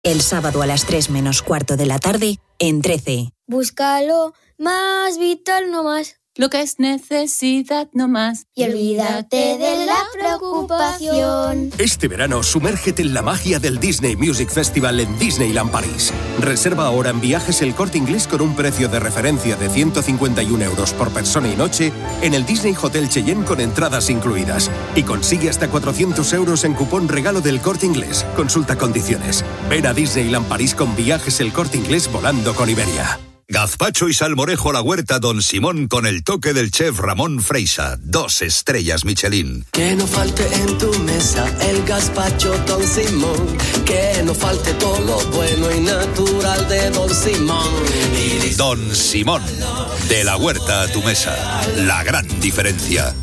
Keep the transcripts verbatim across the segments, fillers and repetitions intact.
El sábado a las tres menos cuarto de la tarde, en trece. Búscalo más vital, no más. Lo que es necesidad, no más. Y olvídate de la preocupación. Este verano, sumérgete en la magia del Disney Music Festival en Disneyland París. Reserva ahora en Viajes El Corte Inglés con un precio de referencia de ciento cincuenta y un euros por persona y noche en el Disney Hotel Cheyenne con entradas incluidas. Y consigue hasta cuatrocientos euros en cupón regalo del Corte Inglés. Consulta condiciones. Ven a Disneyland París con Viajes El Corte Inglés volando con Iberia. Gazpacho y salmorejo a la huerta Don Simón con el toque del chef Ramón Freisa. Dos estrellas Michelin. Que no falte en tu mesa el gazpacho Don Simón. Que no falte todo lo bueno y natural de Don Simón. Don Simón. De la huerta a tu mesa. La gran diferencia.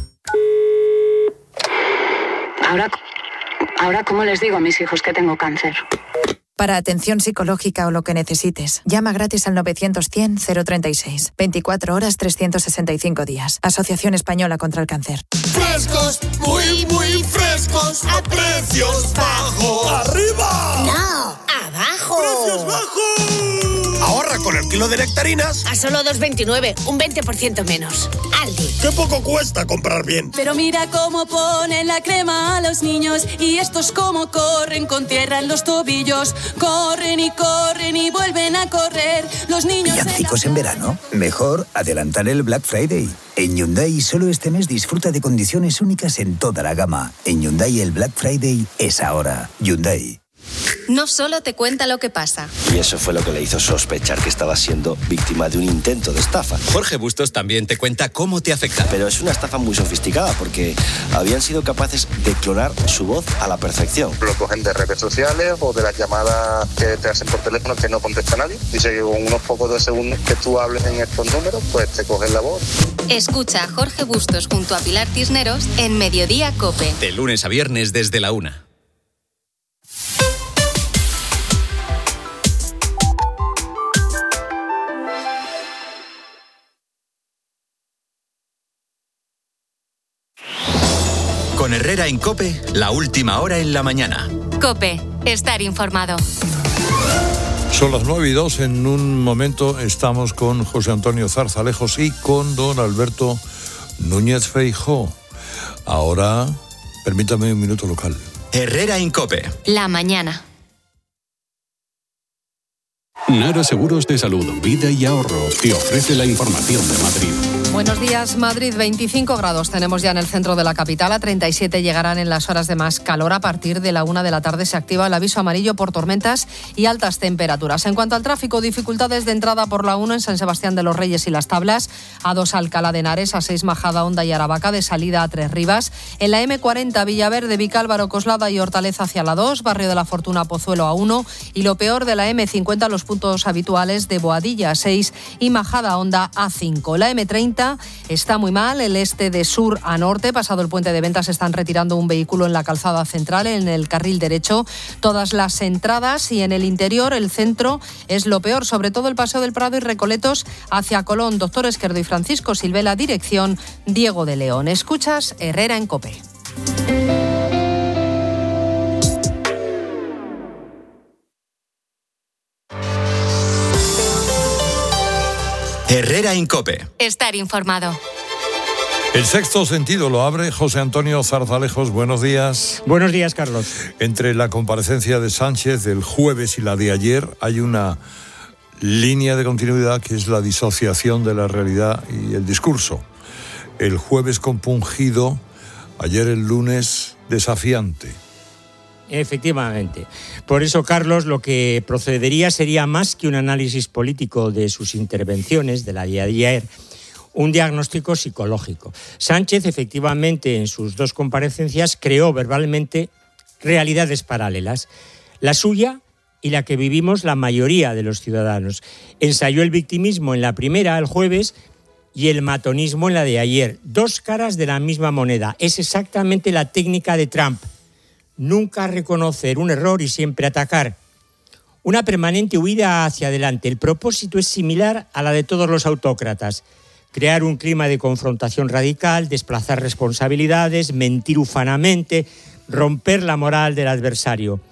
Ahora, ahora ¿cómo les digo a mis hijos que tengo cáncer? Para atención psicológica o lo que necesites, llama gratis al novecientos cien cero treinta y seis. veinticuatro horas, trescientos sesenta y cinco días. Asociación Española contra el Cáncer. Frescos, muy, muy frescos, a precios bajos. ¡Arriba! ¡No! ¡Abajo! ¡Precios bajos! Ahorra con el kilo de nectarinas a solo dos veintinueve, un veinte por ciento menos. Aldi. ¡Qué poco cuesta comprar bien! Pero mira cómo ponen la crema a los niños y estos cómo corren con tierra en los tobillos. Corren y corren y vuelven a correr. Los niños... ¿Villancicos en verano? Mejor adelantar el Black Friday. En Hyundai solo este mes disfruta de condiciones únicas en toda la gama. En Hyundai el Black Friday es ahora. Hyundai. No solo te cuenta lo que pasa. Y eso fue lo que le hizo sospechar que estaba siendo víctima de un intento de estafa. Jorge Bustos también te cuenta cómo te afecta. Pero es una estafa muy sofisticada porque habían sido capaces de clonar su voz a la perfección. Lo cogen de redes sociales o de las llamadas que te hacen por teléfono que no contesta nadie. Dice que con unos pocos de segundos que tú hables en estos números, pues te cogen la voz. Escucha a Jorge Bustos junto a Pilar Cisneros en Mediodía COPE. De lunes a viernes desde la una. Con Herrera en COPE, la última hora en la mañana. COPE, estar informado. Son las nueve y dos, en un momento estamos con José Antonio Zarzalejos y con don Alberto Núñez Feijóo. Ahora, permítame un minuto local. Herrera en COPE. La mañana. Nara Seguros de Salud, Vida y Ahorro te ofrece la información de Madrid. Buenos días, Madrid. veinticinco grados tenemos ya en el centro de la capital. A treinta y siete llegarán en las horas de más calor. A partir de la una de la tarde se activa el aviso amarillo por tormentas y altas temperaturas. En cuanto al tráfico, dificultades de entrada por la uno en San Sebastián de los Reyes y Las Tablas, a dos Alcalá de Henares, a seis Majadahonda y Aravaca, de salida a Tres Rivas. En la eme cuarenta, Villaverde, Vicálvaro, Coslada y Hortaleza hacia la dos, Barrio de la Fortuna, Pozuelo a uno. Y lo peor de la eme cincuenta, los puntos habituales de Boadilla a seis y Majadahonda a cinco. La eme treinta está muy mal, el este de sur a norte. Pasado el puente de Ventas están retirando un vehículo en la calzada central, en el carril derecho. Todas las entradas y en el interior, el centro es lo peor, sobre todo el Paseo del Prado y Recoletos hacia Colón. Doctor Esquerdo y Francisco Silvela, dirección Diego de León. Escuchas Herrera en COPE. Herrera en COPE. Estar informado. El sexto sentido lo abre José Antonio Zarzalejos. Buenos días. Buenos días, Carlos. Entre la comparecencia de Sánchez del jueves y la de ayer hay una línea de continuidad que es la disociación de la realidad y el discurso. El jueves compungido, ayer el lunes desafiante. Efectivamente. Por eso, Carlos, lo que procedería sería más que un análisis político de sus intervenciones de la de ayer, un diagnóstico psicológico. Sánchez, efectivamente, en sus dos comparecencias creó verbalmente realidades paralelas, la suya y la que vivimos la mayoría de los ciudadanos. Ensayó el victimismo en la primera, el jueves, y el matonismo en la de ayer. Dos caras de la misma moneda. Es exactamente la técnica de Trump. Nunca reconocer un error y siempre atacar. Una permanente huida hacia adelante. El propósito es similar a la de todos los autócratas. Crear un clima de confrontación radical, desplazar responsabilidades, mentir ufanamente, romper la moral del adversario.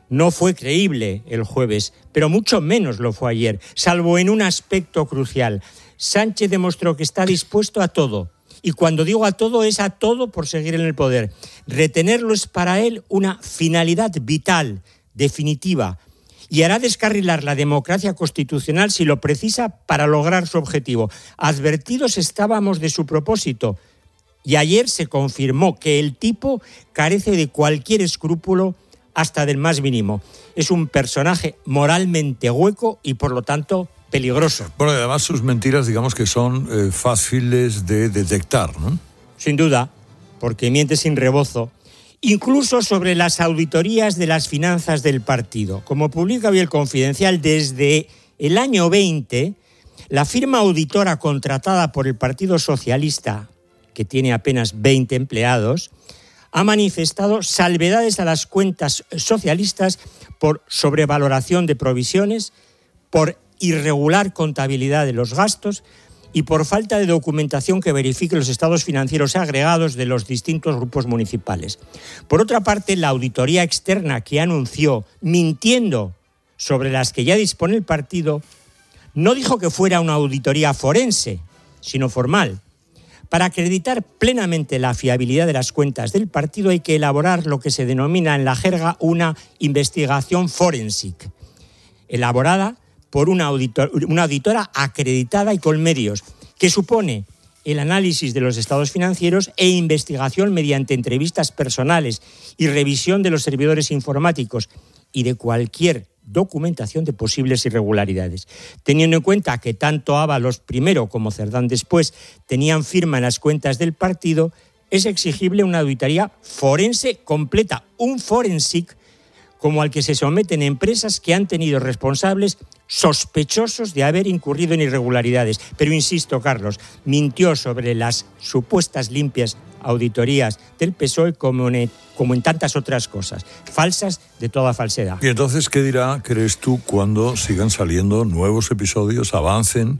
No fue creíble el jueves, pero mucho menos lo fue ayer, salvo en un aspecto crucial. Sánchez demostró que está dispuesto a todo. Y cuando digo a todo, es a todo por seguir en el poder. Retenerlo es para él una finalidad vital, definitiva, y hará descarrilar la democracia constitucional si lo precisa para lograr su objetivo. Advertidos estábamos de su propósito, y ayer se confirmó que el tipo carece de cualquier escrúpulo, hasta del más mínimo. Es un personaje moralmente hueco y, por lo tanto, peligroso. Bueno, y además sus mentiras, digamos que son eh, fáciles de detectar, ¿no? Sin duda, porque miente sin rebozo, incluso sobre las auditorías de las finanzas del partido. Como publica hoy El Confidencial, desde el año veinte, la firma auditora contratada por el Partido Socialista, que tiene apenas veinte empleados, ha manifestado salvedades a las cuentas socialistas por sobrevaloración de provisiones, por irregular contabilidad de los gastos y por falta de documentación que verifique los estados financieros agregados de los distintos grupos municipales. Por otra parte, la auditoría externa que anunció, mintiendo sobre las que ya dispone el partido, no dijo que fuera una auditoría forense, sino formal. Para acreditar plenamente la fiabilidad de las cuentas del partido hay que elaborar lo que se denomina en la jerga una investigación forensic, elaborada por una, auditor, una auditora acreditada y con medios, que supone el análisis de los estados financieros e investigación mediante entrevistas personales y revisión de los servidores informáticos y de cualquier documentación de posibles irregularidades. Teniendo en cuenta que tanto Ábalos primero como Cerdán después tenían firma en las cuentas del partido, es exigible una auditoría forense completa, un forensic, como al que se someten empresas que han tenido responsables sospechosos de haber incurrido en irregularidades. Pero insisto, Carlos, mintió sobre las supuestas limpias auditorías del P S O E como en, como en tantas otras cosas, falsas de toda falsedad. Y entonces, ¿qué dirá, crees tú, cuando sigan saliendo nuevos episodios, avancen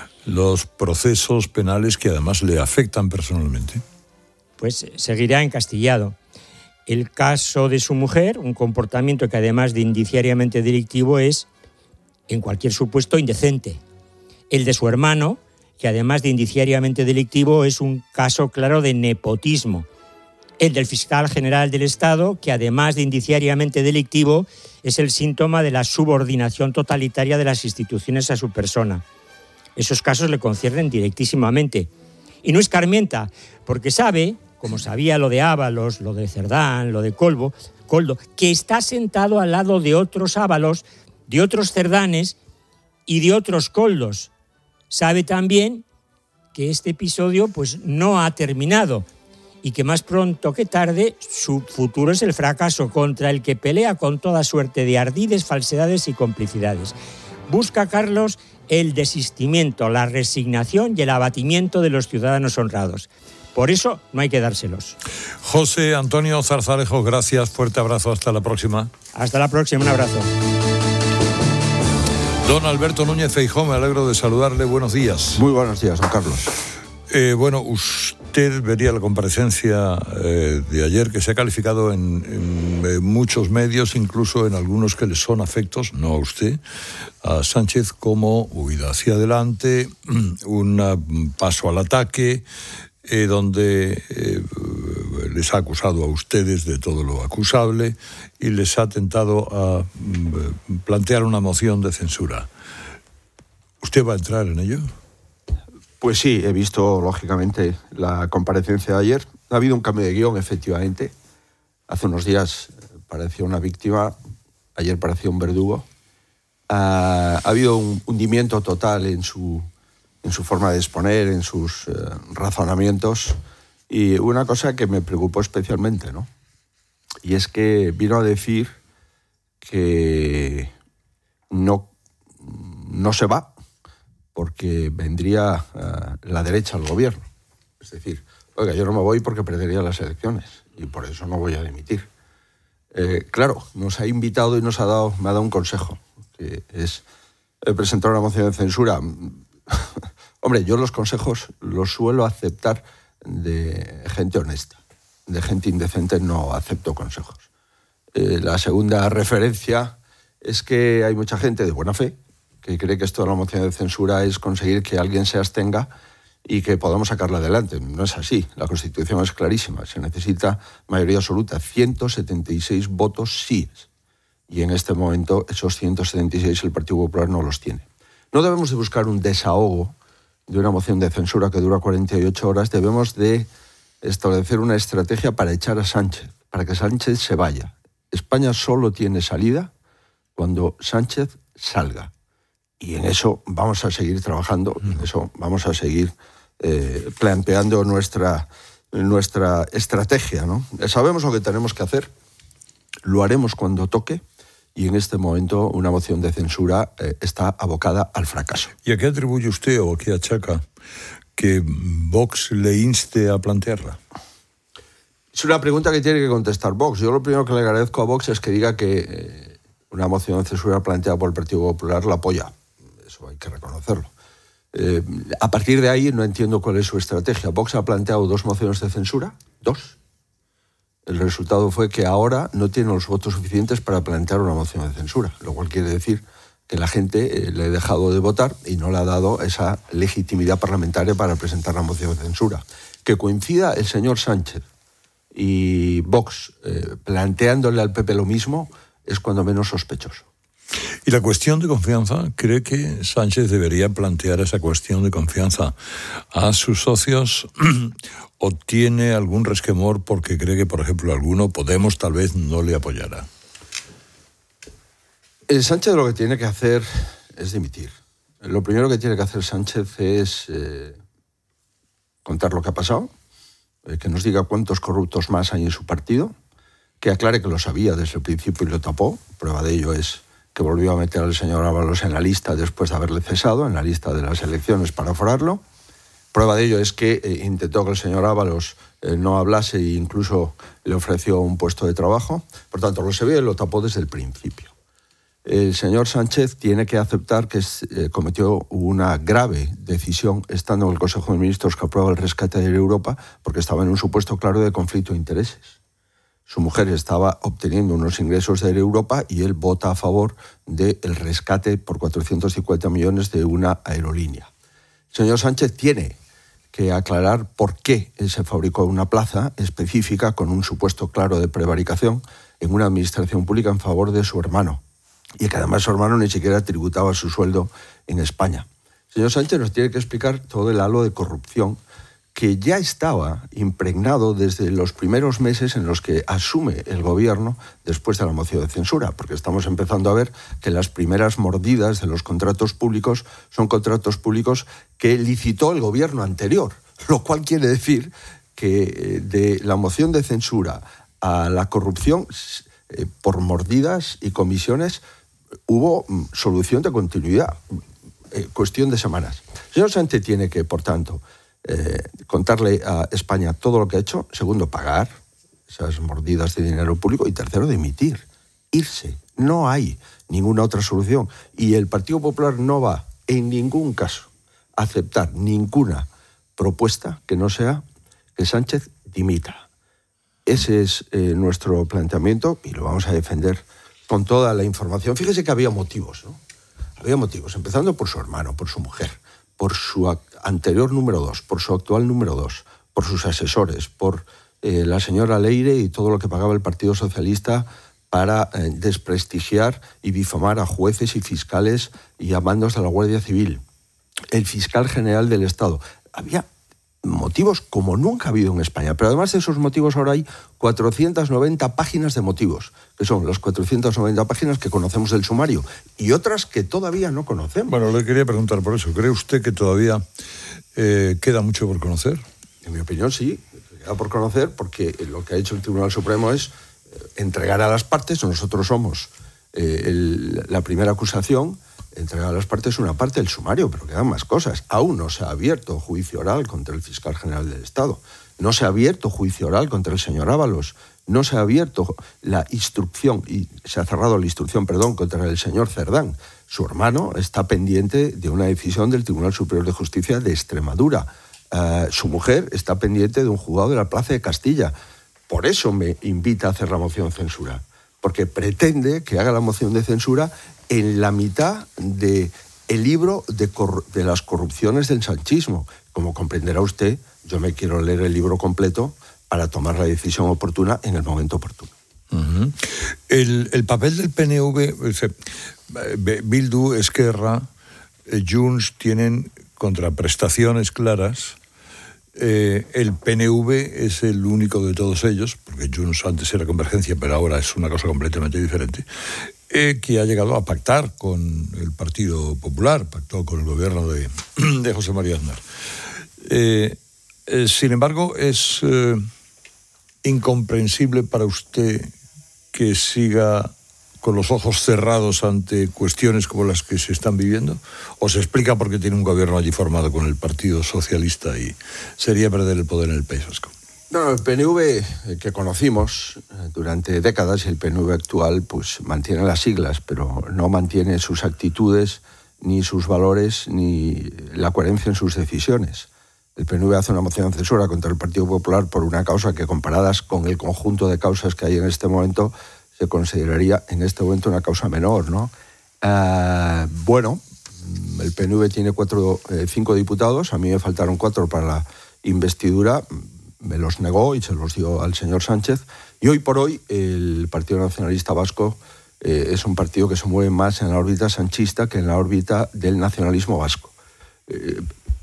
los procesos penales que además le afectan personalmente? Pues seguirá encastillado. El caso de su mujer, un comportamiento que además de indiciariamente delictivo es, en cualquier supuesto, indecente. El de su hermano, que además de indiciariamente delictivo es un caso claro de nepotismo. El del fiscal general del Estado, que además de indiciariamente delictivo es el síntoma de la subordinación totalitaria de las instituciones a su persona. Esos casos le conciernen directísimamente. Y no escarmienta, porque sabe, como sabía lo de Ábalos, lo de Cerdán, lo de Colbo, Coldo, que está sentado al lado de otros Ábalos, de otros Cerdanes y de otros Coldos. Sabe también que este episodio pues, no ha terminado y que más pronto que tarde su futuro es el fracaso contra el que pelea con toda suerte de ardides, falsedades y complicidades. Busca, Carlos, el desistimiento, la resignación y el abatimiento de los ciudadanos honrados. Por eso no hay que dárselos. José Antonio Zarzalejo, gracias, fuerte abrazo, hasta la próxima. Hasta la próxima, un abrazo. Don Alberto Núñez Feijóo, me alegro de saludarle. Buenos días. Muy buenos días, don Carlos. Eh, bueno, usted vería la comparecencia eh, de ayer, que se ha calificado en, en, en muchos medios, incluso en algunos que le son afectos, no a usted, a Sánchez, como huida hacia adelante, un paso al ataque, eh, donde eh, les ha acusado a ustedes de todo lo acusable y les ha tentado a mm, plantear una moción de censura. ¿Usted va a entrar en ello? Pues sí, he visto, lógicamente, la comparecencia de ayer. Ha habido un cambio de guión, efectivamente. Hace unos días parecía una víctima, ayer parecía un verdugo. Ha, ha habido un hundimiento total en su, en su forma de exponer, en sus eh, razonamientos. Y una cosa que me preocupó especialmente, ¿no? Y es que vino a decir que no, no se va porque vendría uh, la derecha al gobierno. Es decir, oiga, yo no me voy porque perdería las elecciones y por eso no voy a dimitir. Eh, claro, nos ha invitado y nos ha dado, me ha dado un consejo, que es eh, presentar una moción de censura. Hombre, yo los consejos los suelo aceptar de gente honesta. De gente indecente no acepto consejos. Eh, la segunda referencia es que hay mucha gente de buena fe que cree que esto de la moción de censura es conseguir que alguien se abstenga y que podamos sacarla adelante. No es así. La Constitución es clarísima. Se necesita mayoría absoluta, ciento setenta y seis votos síes. Y en este momento esos ciento setenta y seis el Partido Popular no los tiene. No debemos de buscar un desahogo de una moción de censura que dura cuarenta y ocho horas. Debemos de establecer una estrategia para echar a Sánchez, para que Sánchez se vaya. España solo tiene salida cuando Sánchez salga. Y en eso vamos a seguir trabajando, en eso vamos a seguir eh, planteando nuestra, nuestra estrategia, ¿no? Sabemos lo que tenemos que hacer, lo haremos cuando toque, y en este momento una moción de censura eh, está abocada al fracaso. ¿Y a qué atribuye usted o a qué achaca que Vox le inste a plantearla? Es una pregunta que tiene que contestar Vox. Yo lo primero que le agradezco a Vox es que diga que eh, una moción de censura planteada por el Partido Popular la apoya. Eso hay que reconocerlo. Eh, a partir de ahí no entiendo cuál es su estrategia. Vox ha planteado dos mociones de censura, dos. El resultado fue que ahora no tiene los votos suficientes para plantear una moción de censura, lo cual quiere decir que la gente eh, le ha dejado de votar y no le ha dado esa legitimidad parlamentaria para presentar la moción de censura. Que coincida el señor Sánchez y Vox eh, planteándole al P P lo mismo es cuando menos sospechoso. ¿Y la cuestión de confianza? ¿Cree que Sánchez debería plantear esa cuestión de confianza a sus socios o tiene algún resquemor porque cree que, por ejemplo, alguno, Podemos, tal vez no le apoyará? El Sánchez lo que tiene que hacer es dimitir. Lo primero que tiene que hacer Sánchez es eh, contar lo que ha pasado, eh, que nos diga cuántos corruptos más hay en su partido, que aclare que lo sabía desde el principio y lo tapó. Prueba de ello es que volvió a meter al señor Ábalos en la lista después de haberle cesado, en la lista de las elecciones para aforarlo. Prueba de ello es que eh, intentó que el señor Ábalos eh, no hablase e incluso le ofreció un puesto de trabajo. Por tanto, lo sabía y lo tapó desde el principio. El señor Sánchez tiene que aceptar que eh, cometió una grave decisión estando en el Consejo de Ministros que aprueba el rescate de Europa, porque estaba en un supuesto claro de conflicto de intereses. Su mujer estaba obteniendo unos ingresos de Europa y él vota a favor del rescate por cuatrocientos cincuenta millones de una aerolínea. El señor Sánchez tiene que aclarar por qué él se fabricó una plaza específica con un supuesto claro de prevaricación en una administración pública en favor de su hermano. Y que además su hermano ni siquiera tributaba su sueldo en España. El señor Sánchez nos tiene que explicar todo el halo de corrupción que ya estaba impregnado desde los primeros meses en los que asume el gobierno después de la moción de censura, porque estamos empezando a ver que las primeras mordidas de los contratos públicos son contratos públicos que licitó el gobierno anterior, lo cual quiere decir que de la moción de censura a la corrupción eh, por mordidas y comisiones hubo solución de continuidad, eh, cuestión de semanas. El señor Sánchez tiene que, por tanto, Eh, contarle a España todo lo que ha hecho. Segundo, pagar esas mordidas de dinero público. Y tercero, dimitir, irse. No hay ninguna otra solución. Y el Partido Popular no va en ningún caso a aceptar ninguna propuesta que no sea que Sánchez dimita. Ese es eh, nuestro planteamiento y lo vamos a defender con toda la información. Fíjese que había motivos, ¿no? Había motivos, empezando por su hermano, por su mujer, por su anterior número dos, por su actual número dos, por sus asesores, por eh, la señora Leire y todo lo que pagaba el Partido Socialista para eh, desprestigiar y difamar a jueces y fiscales y a mandos de la Guardia Civil. El fiscal general del Estado. Había motivos como nunca ha habido en España, pero además de esos motivos ahora hay cuatrocientas noventa páginas de motivos, que son las cuatrocientas noventa páginas que conocemos del sumario y otras que todavía no conocemos. Bueno, le quería preguntar por eso. ¿Cree usted que todavía eh, queda mucho por conocer? En mi opinión, sí, queda por conocer porque lo que ha hecho el Tribunal Supremo es eh, entregar a las partes. Nosotros somos eh, el, la primera acusación. Entregar a las partes una parte del sumario, pero quedan más cosas. Aún no se ha abierto juicio oral contra el fiscal general del Estado. No se ha abierto juicio oral contra el señor Ábalos. No se ha abierto la instrucción, y se ha cerrado la instrucción, perdón, contra el señor Cerdán. Su hermano está pendiente de una decisión del Tribunal Superior de Justicia de Extremadura. Uh, su mujer está pendiente de un juzgado de la Plaza de Castilla. Por eso me invita a hacer la moción de censura. porque pretende que haga la moción de censura en la mitad de el libro de, cor- de las corrupciones del sanchismo. Como comprenderá usted, yo me quiero leer el libro completo para tomar la decisión oportuna en el momento oportuno. Uh-huh. El, el papel del P N V, Bildu, Esquerra, Junts tienen contraprestaciones claras. Eh, el P N V es el único de todos ellos, porque Junts antes era Convergencia, pero ahora es una cosa completamente diferente, eh, que ha llegado a pactar con el Partido Popular, pactó con el gobierno de, de José María Aznar. Eh, eh, sin embargo, es eh, incomprensible para usted que siga con los ojos cerrados ante cuestiones como las que se están viviendo, o se explica por qué tiene un gobierno allí formado con el Partido Socialista y sería perder el poder en el País Vasco. No, el P N V que conocimos durante décadas y el P N V actual pues mantiene las siglas, pero no mantiene sus actitudes, ni sus valores, ni la coherencia en sus decisiones. El P N V hace una moción de censura contra el Partido Popular por una causa que, comparadas con el conjunto de causas que hay en este momento, se consideraría en este momento una causa menor, ¿no? Uh, bueno, el P N V tiene cuatro, eh, cinco diputados, a mí me faltaron cuatro para la investidura, me los negó y se los dio al señor Sánchez, y hoy por hoy el Partido Nacionalista Vasco eh, es un partido que se mueve más en la órbita sanchista que en la órbita del nacionalismo vasco. Eh,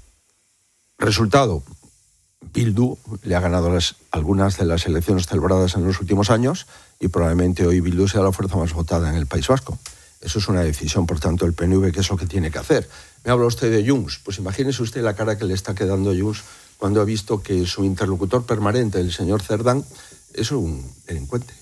resultado, Bildu le ha ganado las, algunas de las elecciones celebradas en los últimos años y probablemente hoy Bildu sea la fuerza más votada en el País Vasco. Eso es una decisión, por tanto, del P N V, que es lo que tiene que hacer. Me habla usted de Junts. Pues imagínese usted la cara que le está quedando a Junts cuando ha visto que su interlocutor permanente, el señor Cerdán, es un delincuente.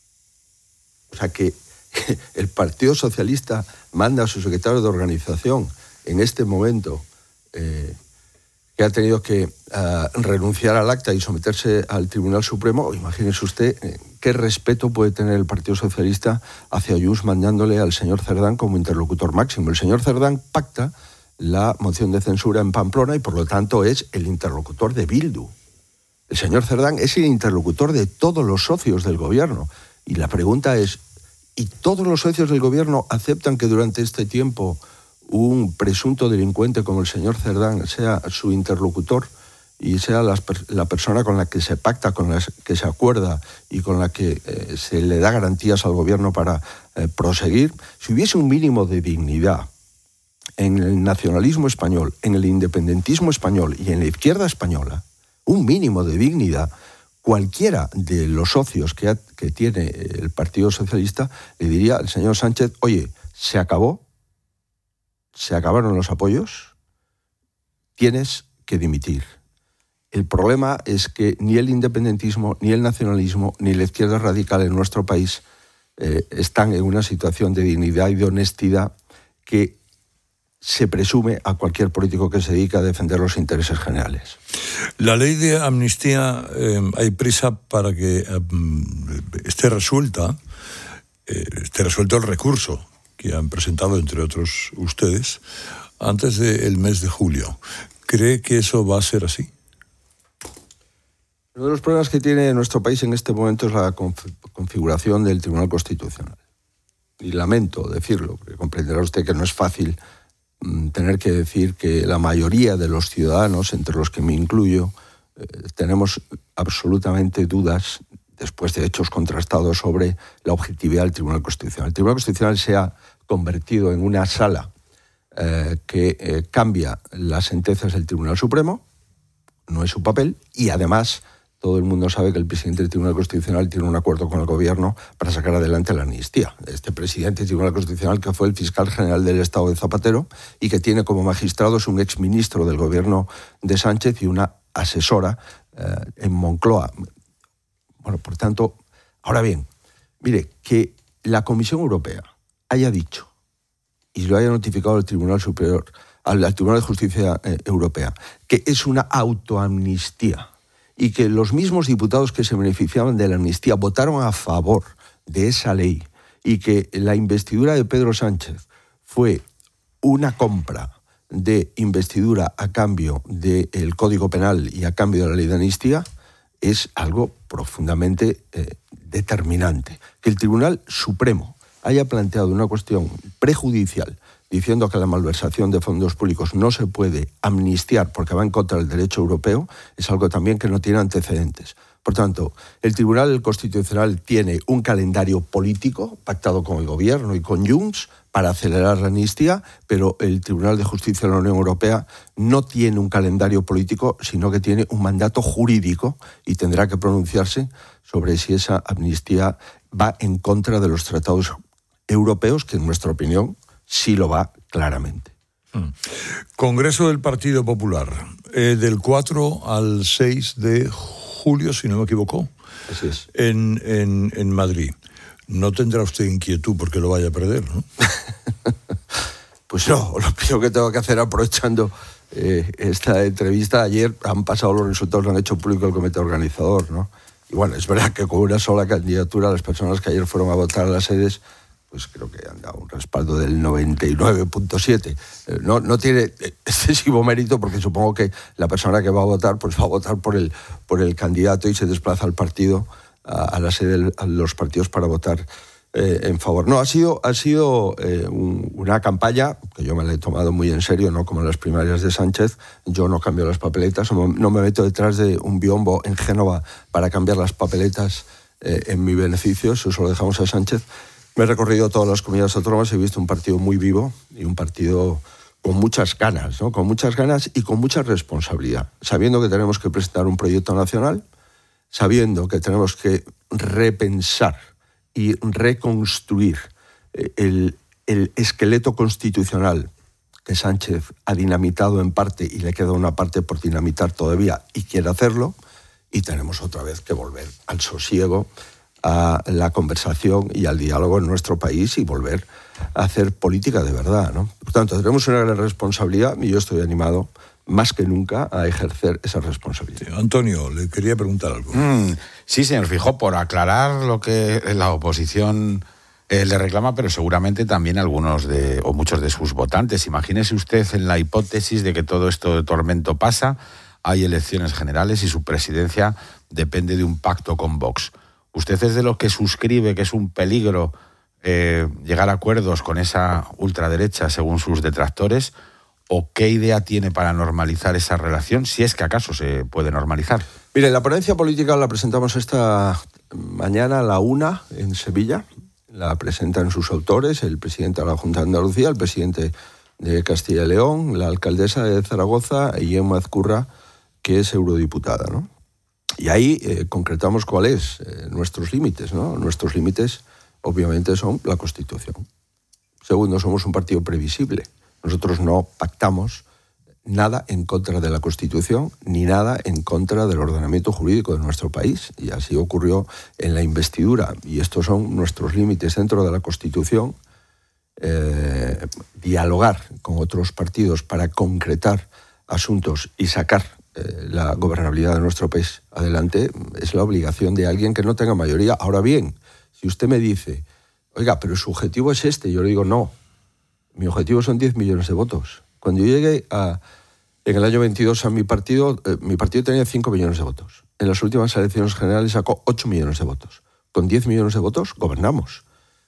O sea que el Partido Socialista manda a su secretario de organización en este momento eh, que ha tenido que uh, renunciar al acta y someterse al Tribunal Supremo. Imagínese usted eh, qué respeto puede tener el Partido Socialista hacia Junts mandándole al señor Cerdán como interlocutor máximo. El señor Cerdán pacta la moción de censura en Pamplona y por lo tanto es el interlocutor de Bildu. El señor Cerdán es el interlocutor de todos los socios del gobierno. Y la pregunta es, ¿y todos los socios del gobierno aceptan que durante este tiempo un presunto delincuente como el señor Cerdán sea su interlocutor y sea la, la persona con la que se pacta, con la que se acuerda y con la que eh, se le da garantías al gobierno para eh, proseguir? Si hubiese un mínimo de dignidad en el nacionalismo español, en el independentismo español y en la izquierda española, un mínimo de dignidad, cualquiera de los socios que, ha, que tiene el Partido Socialista le diría al señor Sánchez, oye, se acabó, se acabaron los apoyos, tienes que dimitir. El problema es que ni el independentismo, ni el nacionalismo, ni la izquierda radical en nuestro país eh, están en una situación de dignidad y de honestidad que se presume a cualquier político que se dedica a defender los intereses generales. La ley de amnistía, eh, hay prisa para que eh, esté resuelta, eh, esté resuelto el recurso que han presentado, entre otros ustedes, antes del mes de julio. ¿Cree que eso va a ser así? Uno de los problemas que tiene nuestro país en este momento es la conf- configuración del Tribunal Constitucional. Y lamento decirlo, porque comprenderá usted que no es fácil tener que decir que la mayoría de los ciudadanos, entre los que me incluyo, eh, tenemos absolutamente dudas, después de hechos contrastados, sobre la objetividad del Tribunal Constitucional. El Tribunal Constitucional se ha convertido en una sala eh, que eh, cambia las sentencias del Tribunal Supremo, no es su papel, y además todo el mundo sabe que el presidente del Tribunal Constitucional tiene un acuerdo con el gobierno para sacar adelante la amnistía. Este presidente del Tribunal Constitucional, que fue el fiscal general del Estado de Zapatero y que tiene como magistrados un exministro del gobierno de Sánchez y una asesora eh, en Moncloa. Bueno, por tanto, ahora bien, mire, que la Comisión Europea haya dicho y lo haya notificado al Tribunal Superior, al, al Tribunal de Justicia eh, Europea, que es una autoamnistía, y que los mismos diputados que se beneficiaban de la amnistía votaron a favor de esa ley y que la investidura de Pedro Sánchez fue una compra de investidura a cambio del Código Penal y a cambio de la ley de amnistía, es algo profundamente eh, determinante. Que el Tribunal Supremo haya planteado una cuestión prejudicial diciendo que la malversación de fondos públicos no se puede amnistiar porque va en contra del derecho europeo, es algo también que no tiene antecedentes. Por tanto, el Tribunal Constitucional tiene un calendario político pactado con el Gobierno y con Junts para acelerar la amnistía, pero el Tribunal de Justicia de la Unión Europea no tiene un calendario político, sino que tiene un mandato jurídico y tendrá que pronunciarse sobre si esa amnistía va en contra de los tratados europeos, que en nuestra opinión sí lo va claramente. Congreso del Partido Popular, eh, del cuatro al seis de julio, si no me equivoco, Así es. En, en, en Madrid. No tendrá usted inquietud porque lo vaya a perder, ¿no? Pues no, lo primero que tengo que hacer aprovechando eh, esta entrevista, ayer han pasado los resultados, lo han hecho público el comité organizador, ¿no? Y bueno, es verdad que con una sola candidatura las personas que ayer fueron a votar a las sedes, pues creo que han dado un respaldo del noventa y nueve punto siete. No, no tiene excesivo mérito porque supongo que la persona que va a votar pues va a votar por el, por el candidato y se desplaza al partido, a, a la sede de los partidos para votar eh, en favor. No, ha sido, ha sido eh, un, una campaña que yo me la he tomado muy en serio, no como las primarias de Sánchez. Yo no cambio las papeletas, no me meto detrás de un biombo en Génova para cambiar las papeletas eh, en mi beneficio, eso se lo dejamos a Sánchez. Me he recorrido todas las comunidades autónomas y he visto un partido muy vivo y un partido con muchas ganas, ¿no? Con muchas ganas y con mucha responsabilidad, sabiendo que tenemos que presentar un proyecto nacional, sabiendo que tenemos que repensar y reconstruir el, el esqueleto constitucional que Sánchez ha dinamitado en parte y le queda una parte por dinamitar todavía y quiere hacerlo, y tenemos otra vez que volver al sosiego, a la conversación y al diálogo en nuestro país y volver a hacer política de verdad, ¿no? Por tanto, tenemos una gran responsabilidad y yo estoy animado más que nunca a ejercer esa responsabilidad. Sí, Antonio, le quería preguntar algo. Mm, sí, señor Feijóo, por aclarar lo que la oposición eh, le reclama, pero seguramente también algunos de o muchos de sus votantes. Imagínese usted en la hipótesis de que todo esto de tormento pasa, hay elecciones generales y su presidencia depende de un pacto con Vox. ¿Usted es de los que suscribe que es un peligro eh, llegar a acuerdos con esa ultraderecha según sus detractores? ¿O qué idea tiene para normalizar esa relación, si es que acaso se puede normalizar? Mire, la ponencia política la presentamos esta mañana a la una en Sevilla. La presentan sus autores, el presidente de la Junta de Andalucía, el presidente de Castilla y León, la alcaldesa de Zaragoza y Emma Azcurra, que es eurodiputada, ¿no? Y ahí eh, concretamos cuáles eh, nuestros límites, ¿no? Nuestros límites, obviamente, son la Constitución. Segundo, somos un partido previsible. Nosotros no pactamos nada en contra de la Constitución ni nada en contra del ordenamiento jurídico de nuestro país. Y así ocurrió en la investidura. Y estos son nuestros límites dentro de la Constitución. Eh, dialogar con otros partidos para concretar asuntos y sacar eh, la gobernabilidad de nuestro país adelante es la obligación de alguien que no tenga mayoría. Ahora bien, si usted me dice, oiga, pero su objetivo es este, yo le digo no. Mi objetivo son diez millones de votos. Cuando yo llegué a, en el año veintidós a mi partido, eh, mi partido tenía cinco millones de votos. En las últimas elecciones generales sacó ocho millones de votos. Con diez millones de votos gobernamos.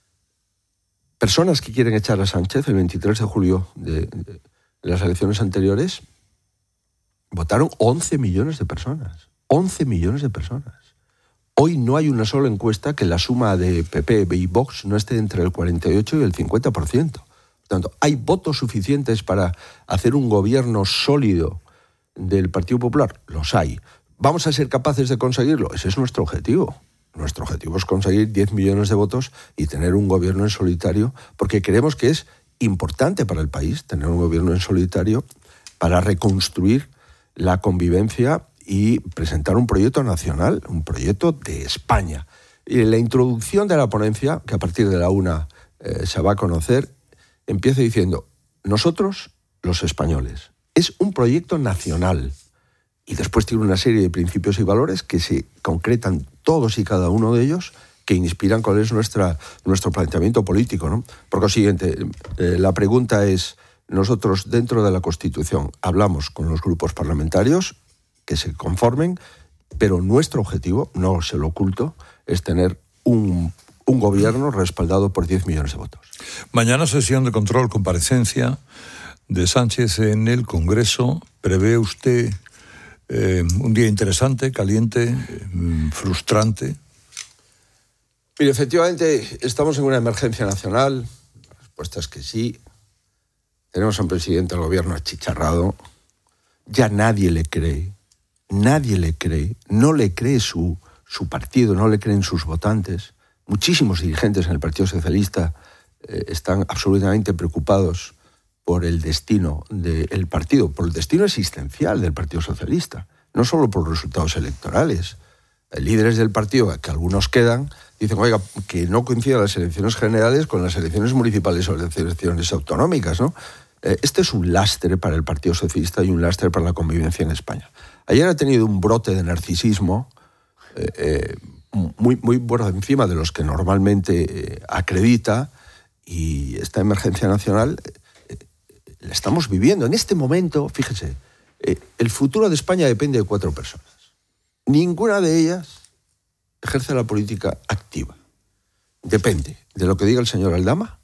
Personas que quieren echar a Sánchez el veintitrés de julio de, de las elecciones anteriores, votaron once millones de personas. once millones de personas. Hoy no hay una sola encuesta que la suma de P P y Vox no esté entre el cuarenta y ocho y el cincuenta por ciento. Por tanto, ¿hay votos suficientes para hacer un gobierno sólido del Partido Popular? Los hay. ¿Vamos a ser capaces de conseguirlo? Ese es nuestro objetivo. Nuestro objetivo es conseguir diez millones de votos y tener un gobierno en solitario, porque creemos que es importante para el país tener un gobierno en solitario para reconstruir la convivencia y presentar un proyecto nacional, un proyecto de España. Y la introducción de la ponencia, que a partir de la una eh, se va a conocer, empieza diciendo, nosotros, los españoles, es un proyecto nacional. Y después tiene una serie de principios y valores que se concretan todos y cada uno de ellos, que inspiran cuál es nuestra, nuestro planteamiento político, ¿no? Por consiguiente, eh, la pregunta es, nosotros dentro de la Constitución hablamos con los grupos parlamentarios que se conformen Pero nuestro objetivo, no se lo oculto, es tener un, un gobierno respaldado por diez millones de votos. Mañana sesión de control, comparecencia de Sánchez en el Congreso. ¿Prevé usted eh, un día interesante, caliente, eh, frustrante? Mire, efectivamente, estamos en una emergencia nacional. La respuesta es que sí. Tenemos a un presidente del gobierno achicharrado. Ya nadie le cree. Nadie le cree. No le cree su, su partido, no le creen sus votantes. Muchísimos dirigentes en el Partido Socialista eh, están absolutamente preocupados por el destino del partido, por el destino existencial del Partido Socialista, no solo por los resultados electorales. Líderes del partido, que algunos quedan, dicen, oiga, que no coincidan las elecciones generales con las elecciones municipales o las elecciones autonómicas, ¿no? Este es un lastre para el Partido Socialista y un lastre para la convivencia en España. Ayer ha tenido un brote de narcisismo eh, eh, muy, muy por encima de los que normalmente eh, acredita, y esta emergencia nacional eh, la estamos viviendo. En este momento, fíjese, eh, el futuro de España depende de cuatro personas. Ninguna de ellas ejerce la política activa. Depende de lo que diga el señor Aldama,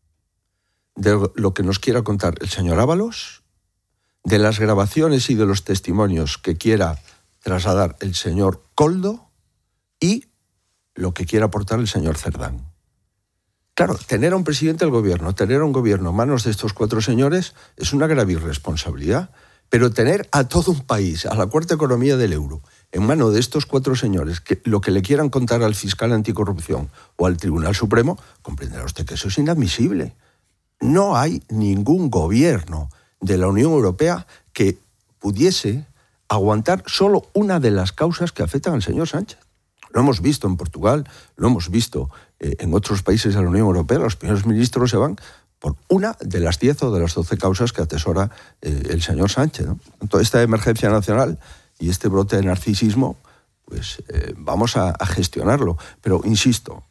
de lo que nos quiera contar el señor Ábalos, de las grabaciones y de los testimonios que quiera trasladar el señor Koldo y lo que quiera aportar el señor Cerdán. Claro, tener a un presidente del gobierno, tener a un gobierno en manos de estos cuatro señores es una grave irresponsabilidad, pero tener a todo un país, a la cuarta economía del euro, en manos de estos cuatro señores, que lo que le quieran contar al fiscal anticorrupción o al Tribunal Supremo, comprenderá usted que eso es inadmisible. No hay ningún gobierno de la Unión Europea que pudiese aguantar solo una de las causas que afectan al señor Sánchez. Lo hemos visto en Portugal, lo hemos visto eh, en otros países de la Unión Europea. Los primeros ministros se van por una de las diez o de las doce causas que atesora eh, el señor Sánchez, ¿no? Entonces, esta emergencia nacional y este brote de narcisismo, pues eh, vamos a, a gestionarlo. Pero, insisto,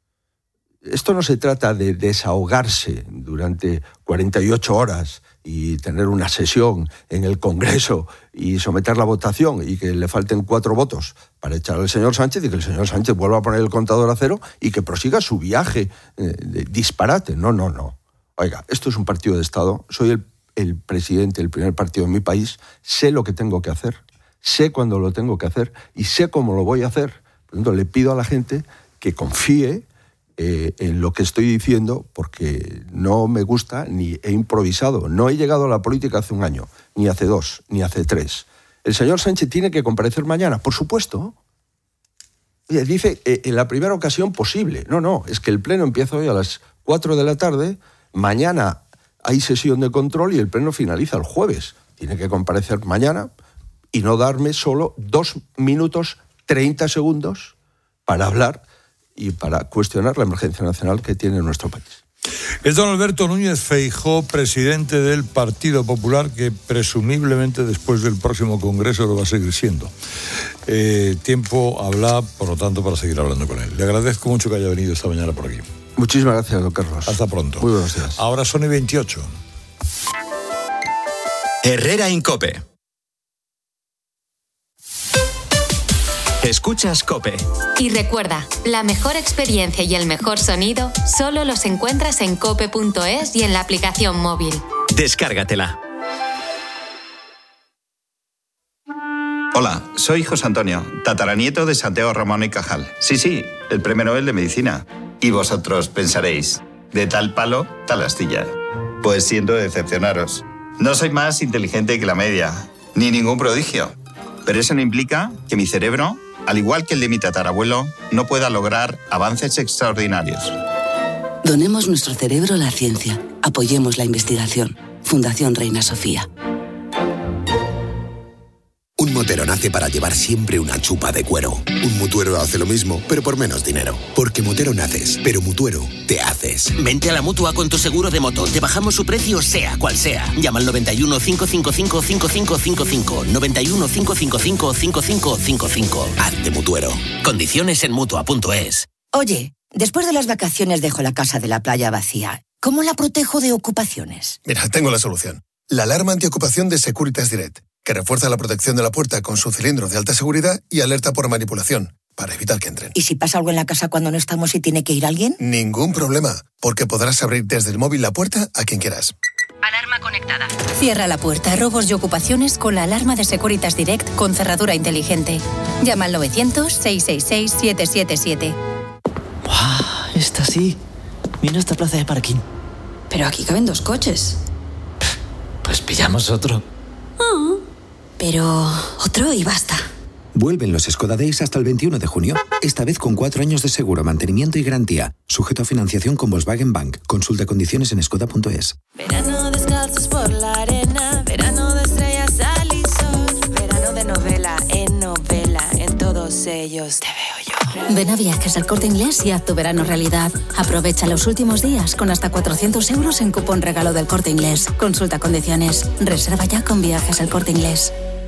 esto no se trata de desahogarse durante cuarenta y ocho horas y tener una sesión en el Congreso y someter la votación y que le falten cuatro votos para echar al señor Sánchez y que el señor Sánchez vuelva a poner el contador a cero y que prosiga su viaje eh, de disparate. No, no, no. Oiga, esto es un partido de Estado. Soy el, el presidente del primer partido en mi país. Sé lo que tengo que hacer. Sé cuándo lo tengo que hacer y sé cómo lo voy a hacer. Por lo tanto, le pido a la gente que confíe eh, en lo que estoy diciendo, porque no me gusta ni he improvisado. No he llegado a la política hace un año, ni hace dos, ni hace tres. ¿El señor Sánchez tiene que comparecer mañana? Por supuesto. Oye, dice eh, en la primera ocasión posible. No, no, es que el pleno empieza hoy a las cuatro de la tarde, mañana hay sesión de control y el pleno finaliza el jueves. Tiene que comparecer mañana y no darme solo dos minutos treinta segundos para hablar y para cuestionar la emergencia nacional que tiene nuestro país. Es don Alberto Núñez Feijóo, presidente del Partido Popular, que presumiblemente después del próximo Congreso lo va a seguir siendo. Eh, tiempo habla, por lo tanto, para seguir hablando con él. Le agradezco mucho que haya venido esta mañana por aquí. Muchísimas gracias, don Carlos. Hasta pronto. Muy buenos días. Ahora son y veintiocho. Herrera Incope. Escuchas COPE. Y recuerda, la mejor experiencia y el mejor sonido solo los encuentras en cope punto es y en la aplicación móvil. Descárgatela. Hola, soy José Antonio, tataranieto de Santiago Ramón y Cajal. Sí, sí, el premio Nobel de Medicina. Y vosotros pensaréis, de tal palo, tal astilla. Pues siento decepcionaros. No soy más inteligente que la media, ni ningún prodigio. Pero eso no implica que mi cerebro, al igual que el de mi tatarabuelo, no pueda lograr avances extraordinarios. Donemos nuestro cerebro a la ciencia. Apoyemos la investigación. Fundación Reina Sofía. Un motero nace para llevar siempre una chupa de cuero. Un mutuero hace lo mismo, pero por menos dinero. Porque motero naces, pero mutuero te haces. Vente a la Mutua con tu seguro de moto. Te bajamos su precio sea cual sea. Llama al noventa y uno, cinco cinco cinco, cinco cinco cinco cinco. noventa y uno, cinco cinco cinco, cinco cinco cinco cinco. Hazte mutuero. Condiciones en Mutua punto es. Oye, después de las vacaciones dejo la casa de la playa vacía. ¿Cómo la protejo de ocupaciones? Mira, tengo la solución. La alarma antiocupación de Securitas Direct. que refuerza la protección de la puerta con su cilindro de alta seguridad y alerta por manipulación, para evitar que entren. ¿Y si pasa algo en la casa cuando no estamos y tiene que ir alguien? Ningún problema, porque podrás abrir desde el móvil la puerta a quien quieras. Alarma conectada. Cierra la puerta a robos y ocupaciones con la alarma de Securitas Direct con cerradura inteligente. Llama al novecientos, seiscientos sesenta y seis, siete siete siete. ¡Wow! Esta sí. Mira esta plaza de parking. Pero aquí caben dos coches. Pues pillamos otro. Oh, pero otro y basta. Vuelven los Skoda Days hasta el veintiuno de junio. Esta vez con cuatro años de seguro, mantenimiento y garantía. Sujeto a financiación con Volkswagen Bank. Consulta condiciones en skoda punto es. Verano descalzos por la arena. Verano de estrellas al y sol. Verano de novela en novela. En todos ellos te veo yo. Ven a Viajes al Corte Inglés y haz tu verano realidad. Aprovecha los últimos días con hasta cuatrocientos euros en cupón regalo del Corte Inglés. Consulta condiciones. Reserva ya con Viajes al Corte Inglés.